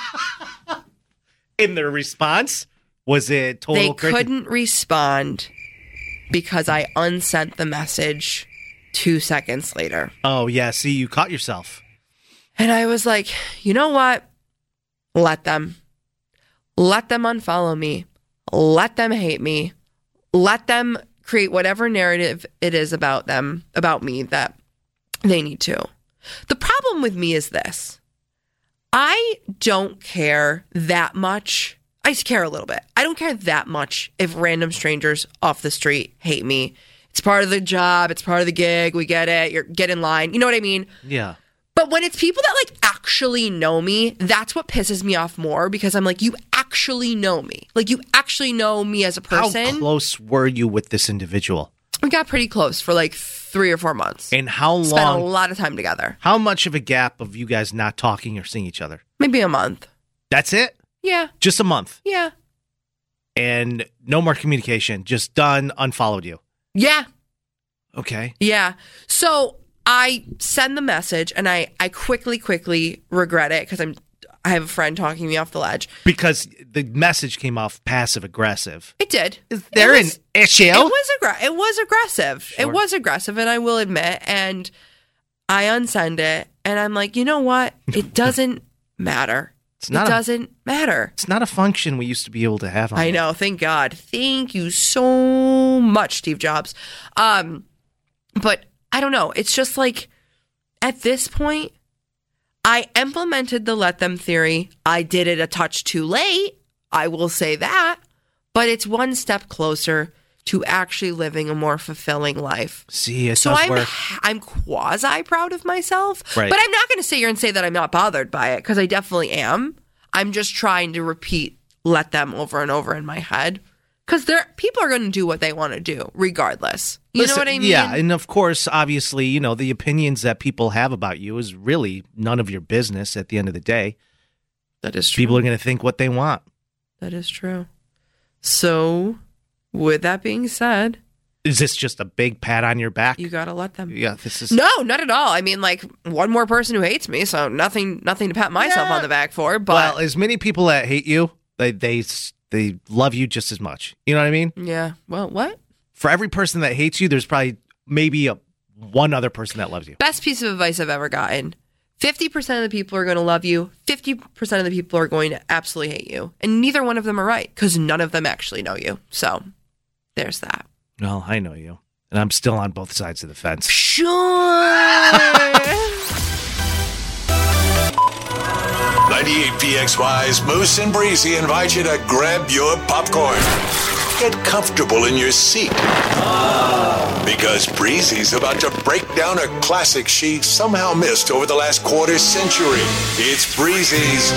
[SPEAKER 3] In their response, was it total
[SPEAKER 4] They couldn't respond. Because I unsent the message 2 seconds later.
[SPEAKER 3] Oh, yeah. See, you caught yourself.
[SPEAKER 4] And I was like, you know what? Let them. Let them unfollow me. Let them hate me. Let them create whatever narrative it is about them, about me, that they need to. The problem with me is this. I don't care that much. I care a little bit. I don't care that much if random strangers off the street hate me. It's part of the job. It's part of the gig. We get it. Get in line. You know what I mean?
[SPEAKER 3] Yeah.
[SPEAKER 4] But when it's people that like actually know me, that's what pisses me off more because I'm like, you actually know me. Like you actually know me as a person.
[SPEAKER 3] How close were you with this individual?
[SPEAKER 4] We got pretty close for like 3 or 4 months.
[SPEAKER 3] And how long?
[SPEAKER 4] Spent a lot of time together.
[SPEAKER 3] How much of a gap of you guys not talking or seeing each other?
[SPEAKER 4] Maybe a month.
[SPEAKER 3] That's it?
[SPEAKER 4] Yeah.
[SPEAKER 3] Just a month?
[SPEAKER 4] Yeah.
[SPEAKER 3] And no more communication. Just done, unfollowed you?
[SPEAKER 4] Yeah.
[SPEAKER 3] Okay.
[SPEAKER 4] Yeah. So I send the message and I quickly regret it because I have a friend talking me off the ledge.
[SPEAKER 3] Because the message came off passive aggressive.
[SPEAKER 4] It did.
[SPEAKER 3] Is there an issue?
[SPEAKER 4] It was aggressive.
[SPEAKER 3] Sure.
[SPEAKER 4] It was aggressive, and I will admit. And I unsend it, and I'm like, you know what? It doesn't matter. It doesn't matter.
[SPEAKER 3] It's not a function we used to be able to have on
[SPEAKER 4] I know. Thank God. Thank you so much, Steve Jobs. But I don't know. It's just like, at this point, I implemented the let them theory. I did it a touch too late. I will say that. But it's one step closer to actually living a more fulfilling life.
[SPEAKER 3] See,
[SPEAKER 4] so I'm quasi proud of myself.
[SPEAKER 3] Right.
[SPEAKER 4] But I'm not going to sit here and say that I'm not bothered by it, because I definitely am. I'm just trying to repeat let them over and over in my head. Because people are going to do what they want to do, regardless. You know what I mean?
[SPEAKER 3] Yeah, and of course, obviously, you know, the opinions that people have about you is really none of your business at the end of the day.
[SPEAKER 4] That is true.
[SPEAKER 3] People are going to think what they want.
[SPEAKER 4] That is true. So, with that being said,
[SPEAKER 3] Is this just a big pat on your back?
[SPEAKER 4] You gotta let them.
[SPEAKER 3] Yeah, this is
[SPEAKER 4] No, not at all. I mean, like, one more person who hates me, so nothing to pat myself on the back for. But
[SPEAKER 3] well, as many people that hate you, they love you just as much. You know what I mean?
[SPEAKER 4] yeah. Well, what?
[SPEAKER 3] For every person that hates you, there's probably maybe one other person that loves you.
[SPEAKER 4] Best piece of advice I've ever gotten. 50% of the people are going to love you. 50% of the people are going to absolutely hate you. And neither one of them are right because none of them actually know you. So there's that.
[SPEAKER 3] Well, I know you. And I'm still on both sides of the fence.
[SPEAKER 4] Sure.
[SPEAKER 2] 98PXY's Moose and Breezy invite you to grab your popcorn. Get comfortable in your seat. Because Breezy's about to break down a classic she somehow missed over the last quarter century. It's Breezy's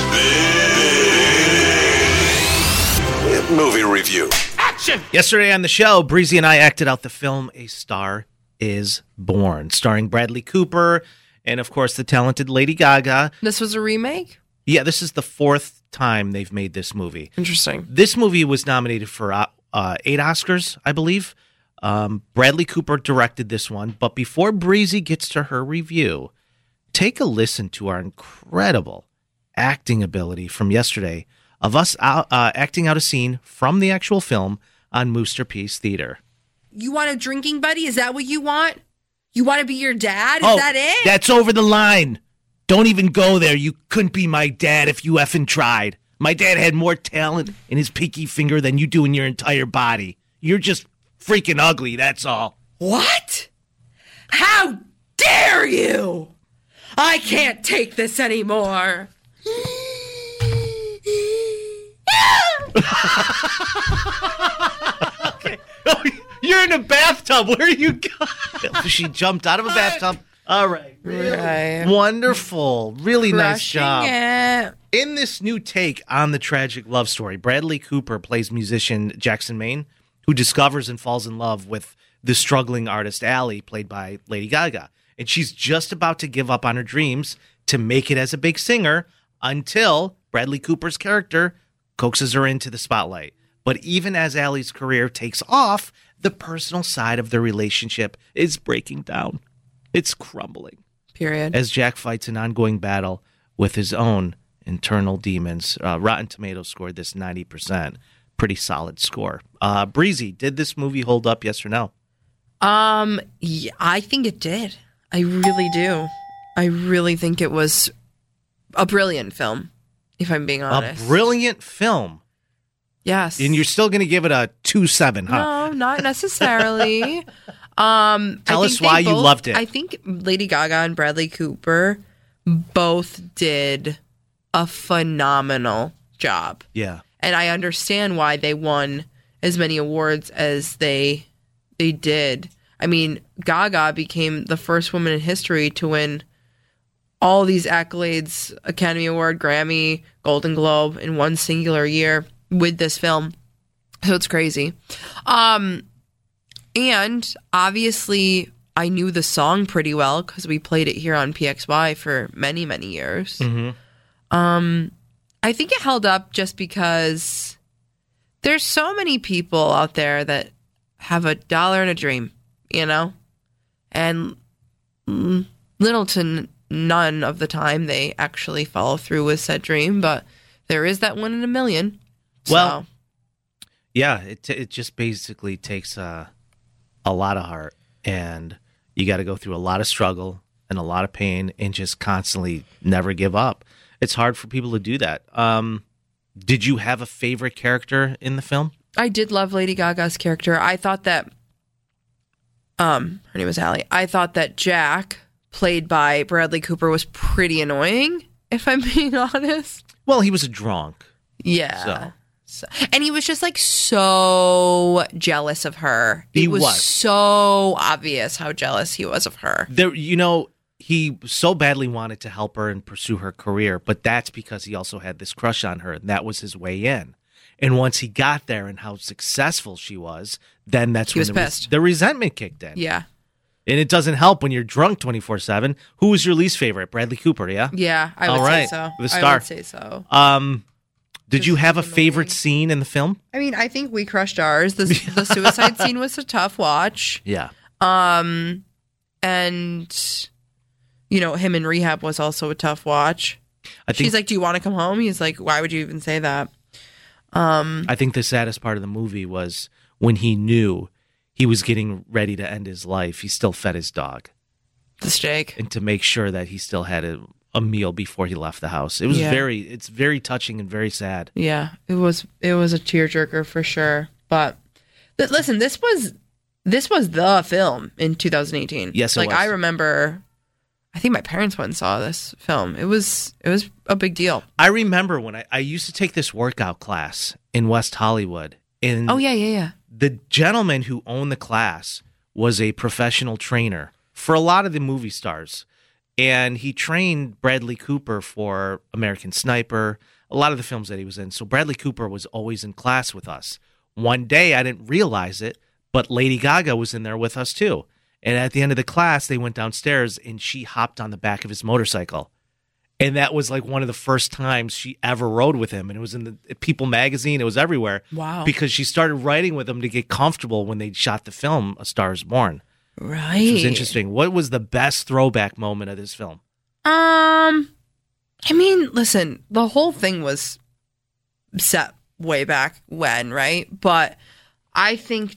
[SPEAKER 2] Big Movie Review.
[SPEAKER 3] Yesterday on the show, Breezy and I acted out the film A Star is Born, starring Bradley Cooper and, of course, the talented Lady Gaga.
[SPEAKER 4] This was a remake?
[SPEAKER 3] Yeah, this is the 4th time they've made this movie.
[SPEAKER 4] Interesting.
[SPEAKER 3] This movie was nominated for 8 Oscars, I believe. Bradley Cooper directed this one. But before Breezy gets to her review, take a listen to our incredible acting ability from yesterday of us acting out a scene from the actual film on Moosterpiece Theater.
[SPEAKER 4] You want a drinking buddy? Is that what you want? You want to be your dad? Is that it?
[SPEAKER 3] That's over the line. Don't even go there. You couldn't be my dad if you effing tried. My dad had more talent in his pinky finger than you do in your entire body. You're just freaking ugly, that's all.
[SPEAKER 4] What? How dare you? I can't take this anymore.
[SPEAKER 3] Okay. Oh, you're in a bathtub. Where are you going? She jumped out of a bathtub. All right.
[SPEAKER 4] Right.
[SPEAKER 3] Wonderful. Really nice job.
[SPEAKER 4] It.
[SPEAKER 3] In this new take on the tragic love story, Bradley Cooper plays musician Jackson Maine, who discovers and falls in love with the struggling artist Allie, played by Lady Gaga. And she's just about to give up on her dreams to make it as a big singer until Bradley Cooper's character coaxes her into the spotlight. But even as Allie's career takes off, the personal side of their relationship is breaking down. It's crumbling.
[SPEAKER 4] Period.
[SPEAKER 3] As Jack fights an ongoing battle with his own internal demons. Rotten Tomatoes scored this 90%. Pretty solid score. Breezy, did this movie hold up, yes or no?
[SPEAKER 4] Yeah, I think it did. I really do. I really think it was a brilliant film, if I'm being honest.
[SPEAKER 3] A brilliant film.
[SPEAKER 4] Yes.
[SPEAKER 3] And you're still going to give it a 2.7, huh?
[SPEAKER 4] No, not necessarily.
[SPEAKER 3] Tell us why you loved it.
[SPEAKER 4] I think Lady Gaga and Bradley Cooper both did a phenomenal job.
[SPEAKER 3] Yeah.
[SPEAKER 4] And I understand why they won as many awards as they did. I mean, Gaga became the first woman in history to win all these accolades, Academy Award, Grammy, Golden Globe in one singular year with this film. So it's crazy. And obviously I knew the song pretty well because we played it here on PXY for many, many years.
[SPEAKER 3] Mm-hmm.
[SPEAKER 4] I think it held up just because there's so many people out there that have $1 and a dream, you know? And little to none of the time they actually follow through with said dream, but there is that 1 in a million.
[SPEAKER 3] Well, yeah, it just basically takes a lot of heart, and you got to go through a lot of struggle and a lot of pain and just constantly never give up. It's hard for people to do that. Did you have a favorite character in the film?
[SPEAKER 4] I did love Lady Gaga's character. I thought that her name was Allie. I thought that Jack, played by Bradley Cooper, was pretty annoying, if I'm being honest.
[SPEAKER 3] Well, he was a drunk.
[SPEAKER 4] Yeah. So, and he was just like so jealous of her. It was so obvious how jealous he was of her.
[SPEAKER 3] There, he so badly wanted to help her and pursue her career, but that's because he also had this crush on her, and that was his way in. And once he got there and how successful she was, then that's when the resentment kicked in.
[SPEAKER 4] Yeah.
[SPEAKER 3] And it doesn't help when you're drunk 24/7. Who was your least favorite? Bradley Cooper, yeah?
[SPEAKER 4] Yeah, I would say so.
[SPEAKER 3] The star.
[SPEAKER 4] I would say so.
[SPEAKER 3] Did you have a favorite scene in the film?
[SPEAKER 4] I mean, I think we crushed ours. The suicide scene was a tough watch.
[SPEAKER 3] Yeah.
[SPEAKER 4] And him in rehab was also a tough watch. She's like, "Do you want to come home?" He's like, "Why would you even say that?"
[SPEAKER 3] I think the saddest part of the movie was when he knew he was getting ready to end his life. He still fed his dog.
[SPEAKER 4] The steak.
[SPEAKER 3] And to make sure that he still had a meal before he left the house. It was it's very touching and very sad.
[SPEAKER 4] Yeah, it was a tearjerker for sure. But listen, this was the film in 2018.
[SPEAKER 3] Yes, it was.
[SPEAKER 4] I remember, I think my parents went and saw this film. It was a big deal.
[SPEAKER 3] I remember when I used to take this workout class in West Hollywood. And
[SPEAKER 4] yeah.
[SPEAKER 3] The gentleman who owned the class was a professional trainer for a lot of the movie stars. And he trained Bradley Cooper for American Sniper, a lot of the films that he was in. So Bradley Cooper was always in class with us. One day, I didn't realize it, but Lady Gaga was in there with us too. And at the end of the class, they went downstairs and she hopped on the back of his motorcycle. And that was like one of the first times she ever rode with him. And it was in the People magazine. It was everywhere.
[SPEAKER 4] Wow.
[SPEAKER 3] Because she started riding with him to get comfortable when they shot the film A Star is Born.
[SPEAKER 4] Right.
[SPEAKER 3] Which was interesting. What was the best throwback moment of this film?
[SPEAKER 4] I mean, listen, the whole thing was set way back when, right? But I think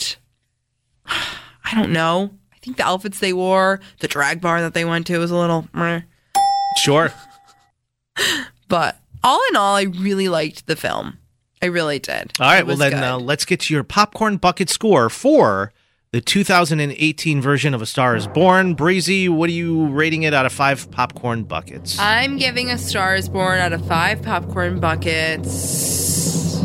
[SPEAKER 4] I don't know. I think the outfits they wore, the drag bar that they went to was a little meh.
[SPEAKER 3] Sure.
[SPEAKER 4] But all in all, I really liked the film. I really did.
[SPEAKER 3] All right, well then let's get to your popcorn bucket score for the 2018 version of A Star is Born. Breezy, what are you rating it out of 5 popcorn buckets?
[SPEAKER 4] I'm giving A Star is Born out of 5 popcorn buckets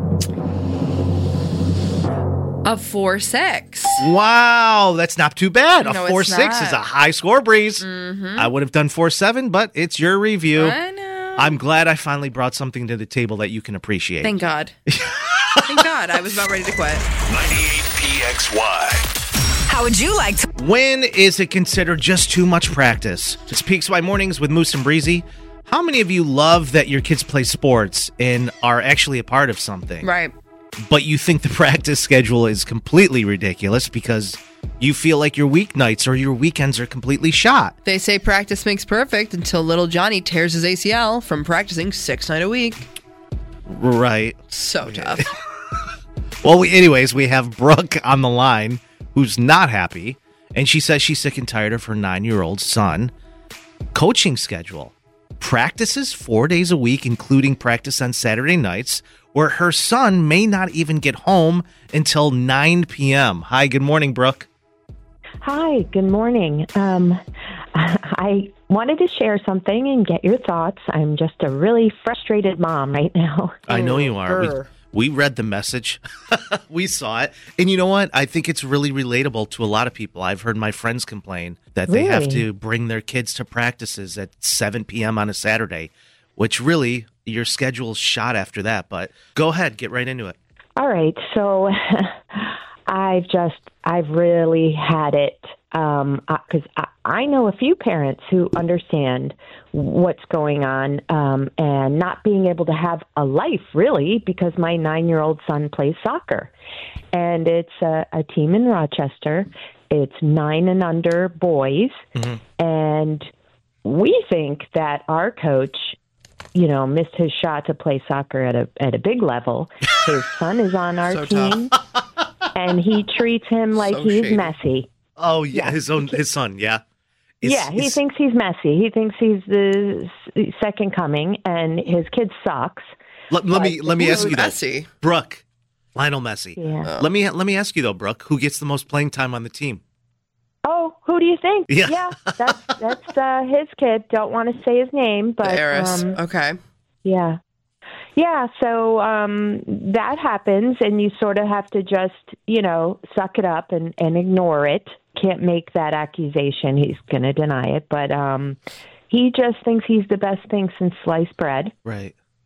[SPEAKER 4] a 4.6.
[SPEAKER 3] Wow, that's not too bad.
[SPEAKER 4] No,
[SPEAKER 3] a 4.6 is a high score, Breeze.
[SPEAKER 4] Mm-hmm.
[SPEAKER 3] I would have done 4.7, but it's your review.
[SPEAKER 4] I know.
[SPEAKER 3] I'm glad I finally brought something to the table that you can appreciate.
[SPEAKER 4] Thank God. Thank God. I was about ready to quit.
[SPEAKER 2] 98PXY.
[SPEAKER 5] How would you like to?
[SPEAKER 3] When is it considered just too much practice? It's PXY Mornings with Moose and Breezy. How many of you love that your kids play sports and are actually a part of something?
[SPEAKER 4] Right.
[SPEAKER 3] But you think the practice schedule is completely ridiculous because you feel like your weeknights or your weekends are completely shot.
[SPEAKER 4] They say practice makes perfect until little Johnny tears his ACL from practicing 6 nights a week.
[SPEAKER 3] Right.
[SPEAKER 4] So tough.
[SPEAKER 3] Well, anyways, we have Brooke on the line who's not happy, and she says she's sick and tired of her 9-year-old son. Coaching schedule. Practices 4 days a week, including practice on Saturday nights, where her son may not even get home until 9 p.m. Hi, good morning, Brooke.
[SPEAKER 7] Hi, good morning. I wanted to share something and get your thoughts. I'm just a really frustrated mom right now.
[SPEAKER 3] I know you are. We read the message. We saw it. And you know what? I think it's really relatable to a lot of people. I've heard my friends complain that they have to bring their kids to practices at 7 p.m. on a Saturday, which really, your schedule's shot after that. But go ahead, get right into it.
[SPEAKER 7] All right. So I've really had it because I know a few parents who understand what's going on and not being able to have a life, really, because my 9-year-old son plays soccer. And it's a team in Rochester. It's 9 and under boys. Mm-hmm. And we think that our coach, missed his shot to play soccer at a big level. His son is on our team, and he treats him like he's shady. Messy.
[SPEAKER 3] Oh, yeah, his son, yeah.
[SPEAKER 7] He thinks he's messy. He thinks he's the second coming, and his kid sucks.
[SPEAKER 3] Let me ask you
[SPEAKER 4] Messi.
[SPEAKER 3] Though, Brooke, Lionel Messi.
[SPEAKER 7] Yeah.
[SPEAKER 3] Let me ask you though, Brooke, who gets the most playing time on the team?
[SPEAKER 7] Oh, who do you think?
[SPEAKER 3] Yeah,
[SPEAKER 7] that's his kid. Don't want to say his name, but
[SPEAKER 4] the heiress. Okay.
[SPEAKER 7] Yeah. Yeah, so that happens, and you sort of have to just, suck it up and ignore it. Can't make that accusation. He's going to deny it, but he just thinks he's the best thing since sliced bread.
[SPEAKER 3] Right.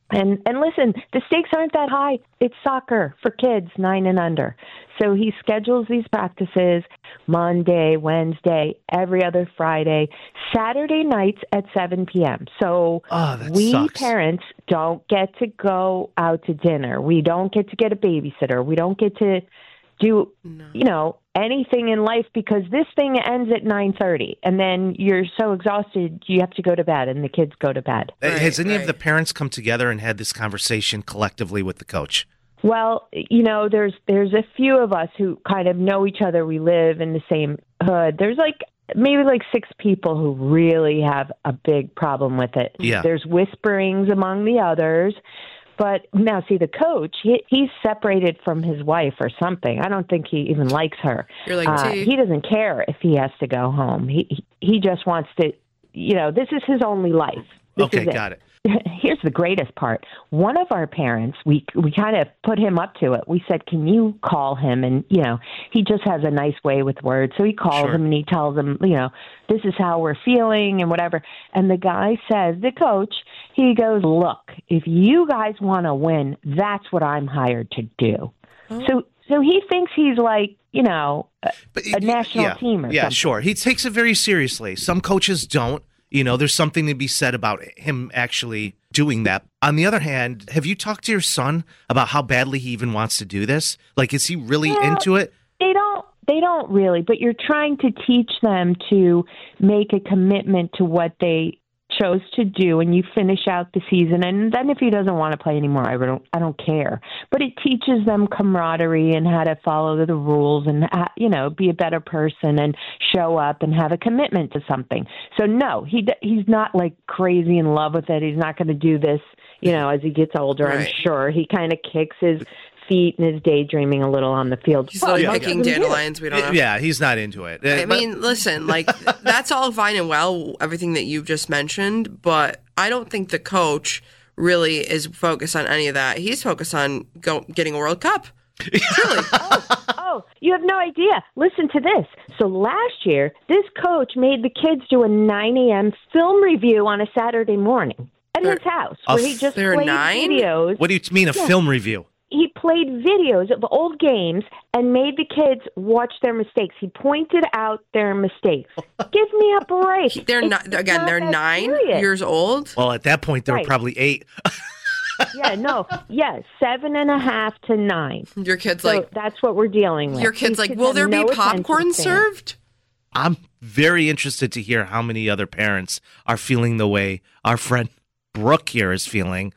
[SPEAKER 7] And listen, the stakes aren't that high. It's soccer for kids 9 and under. So he schedules these practices Monday, Wednesday, every other Friday, Saturday nights at 7 p.m. So we
[SPEAKER 3] sucks.
[SPEAKER 7] parents don't get to go out to dinner. We don't get to get a babysitter. We don't get to do, anything in life because this thing ends at 9:30 and then you're so exhausted you have to go to bed and the kids go to bed.
[SPEAKER 3] Has any of the parents come together and had this conversation collectively with the coach?
[SPEAKER 7] Well, there's a few of us who kind of know each other. We live in the same hood. There's maybe 6 people who really have a big problem with it.
[SPEAKER 3] Yeah.
[SPEAKER 7] There's whisperings among the others. But now, see, the coach, he's separated from his wife or something. I don't think he even likes her.
[SPEAKER 10] You're like,
[SPEAKER 7] he doesn't care if he has to go home. He just wants to, this is his only life.
[SPEAKER 3] Okay, got it.
[SPEAKER 7] Here's the greatest part. One of our parents, we kind of put him up to it. We said, can you call him? And, he just has a nice way with words. So he calls him and he tells him, this is how we're feeling and whatever. And the guy says, the coach, he goes, look, if you guys want to win, that's what I'm hired to do. Oh. So he thinks he's like, a national team or something.
[SPEAKER 3] Yeah, sure. He takes it very seriously. Some coaches don't. There's something to be said about him actually doing that. On the other hand, have you talked to your son about how badly he even wants to do this? Like, is he really into it?
[SPEAKER 7] They don't really, but you're trying to teach them to make a commitment to what they chose to do, and you finish out the season. And then if he doesn't want to play anymore, I don't care. But it teaches them camaraderie and how to follow the rules and be a better person and show up and have a commitment to something. So no, he's not like crazy in love with it. He's not going to do this, as he gets older. Right. I'm sure he kind of kicks his feet and is daydreaming a little on the field.
[SPEAKER 10] He's not picking dandelions. We don't know.
[SPEAKER 3] Yeah, he's not into it.
[SPEAKER 10] I mean, listen, that's all fine and well, everything that you've just mentioned, but I don't think the coach really is focused on any of that. He's focused on getting a World Cup. Truly.
[SPEAKER 7] Oh, you have no idea. Listen to this. So last year, this coach made the kids do a 9 a.m. film review on a Saturday morning at his house where he just played videos.
[SPEAKER 3] What do you mean a film review?
[SPEAKER 7] He played videos of old games and made the kids watch their mistakes. He pointed out their mistakes. Give me a break.
[SPEAKER 10] They're 9 years old.
[SPEAKER 3] Well, at that point, they were probably 8.
[SPEAKER 7] 7.5 to 9.
[SPEAKER 10] Your kid's
[SPEAKER 7] that's what we're dealing with.
[SPEAKER 10] Your kid's will there be popcorn served?
[SPEAKER 3] I'm very interested to hear how many other parents are feeling the way our friend Brooke here is feeling.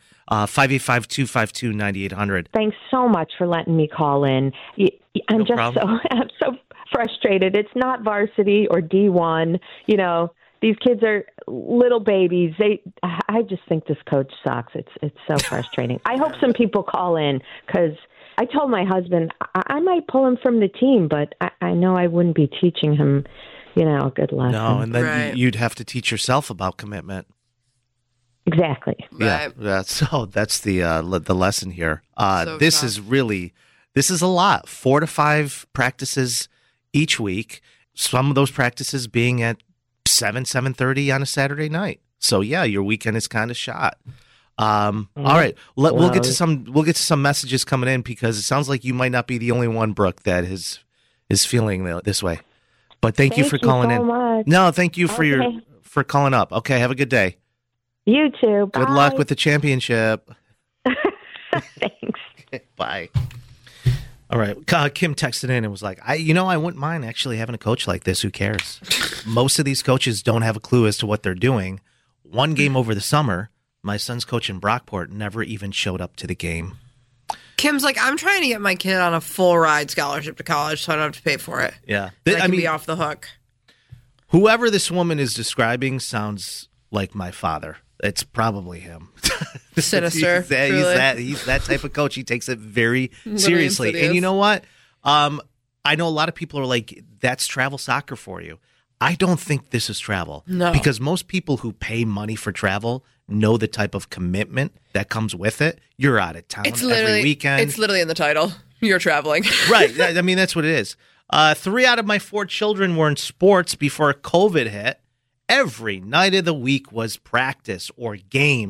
[SPEAKER 3] 585-252-9800.
[SPEAKER 7] Thanks so much for letting me call in. I'm so frustrated. It's not varsity or D1. These kids are little babies. I just think this coach sucks. It's so frustrating. I hope some people call in because I told my husband I might pull him from the team, but I know I wouldn't be teaching him, a good lesson.
[SPEAKER 3] No, and then you'd have to teach yourself about commitment.
[SPEAKER 7] Exactly.
[SPEAKER 3] Yeah. That's the lesson here. This is a lot. 4 to 5 practices each week. Some of those practices being at 7:30 on a Saturday night. So yeah, your weekend is kind of shot. All right, we'll get to some messages coming in because it sounds like you might not be the only one, Brooke, that is feeling this way. But thank you for calling in.
[SPEAKER 7] Much.
[SPEAKER 3] No, thank you for calling up. Okay, have a good day.
[SPEAKER 7] You too. Bye.
[SPEAKER 3] Good luck with the championship.
[SPEAKER 7] Thanks.
[SPEAKER 3] Bye. All right. Kim texted in and was like, I wouldn't mind actually having a coach like this. Who cares? Most of these coaches don't have a clue as to what they're doing. One game over the summer, my son's coach in Brockport never even showed up to the game.
[SPEAKER 10] Kim's like, I'm trying to get my kid on a full ride scholarship to college so I don't have to pay for it.
[SPEAKER 3] Yeah.
[SPEAKER 10] I can be off the hook.
[SPEAKER 3] Whoever this woman is describing sounds like my father. It's probably him.
[SPEAKER 10] Sinister.
[SPEAKER 3] He's that type of coach. He takes it very seriously.
[SPEAKER 10] Insidious.
[SPEAKER 3] And you know what? I know a lot of people are like, that's travel soccer for you. I don't think this is travel.
[SPEAKER 10] No.
[SPEAKER 3] Because most people who pay money for travel know the type of commitment that comes with it. You're out of town every weekend.
[SPEAKER 10] It's literally in the title. You're traveling.
[SPEAKER 3] Right. I mean, that's what it is. 3 out of my 4 children were in sports before COVID hit. Every night of the week was practice or games.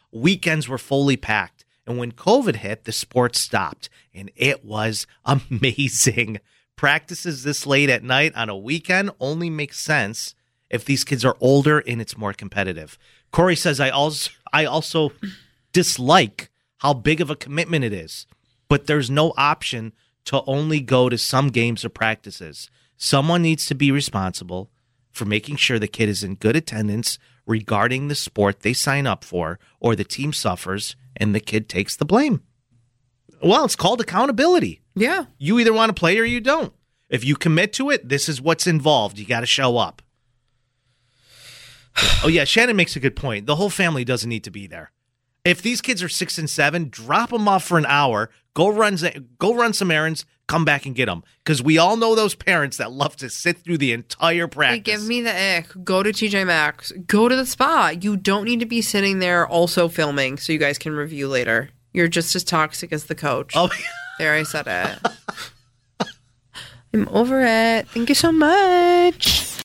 [SPEAKER 3] Weekends were fully packed. And when COVID hit, the sport stopped. And it was amazing. Practices this late at night on a weekend only makes sense if these kids are older and it's more competitive. Corey says, I also dislike how big of a commitment it is, but there's no option to only go to some games or practices. Someone needs to be responsible for making sure the kid is in good attendance regarding the sport they sign up for, or the team suffers and the kid takes the blame. Well, it's called accountability.
[SPEAKER 4] Yeah.
[SPEAKER 3] You either want to play or you don't. If you commit to it, this is what's involved. You got to show up. Oh, yeah, Shannon makes a good point. The whole family doesn't need to be there. If these kids are 6 and 7, drop them off for an hour, go run some errands, come back and get them. Because we all know those parents that love to sit through the entire practice.
[SPEAKER 4] They give me the ick. Go to TJ Maxx. Go to the spa. You don't need to be sitting there also filming so you guys can review later. You're just as toxic as the coach.
[SPEAKER 3] Oh,
[SPEAKER 4] there, I said it. I'm over it. Thank you so much.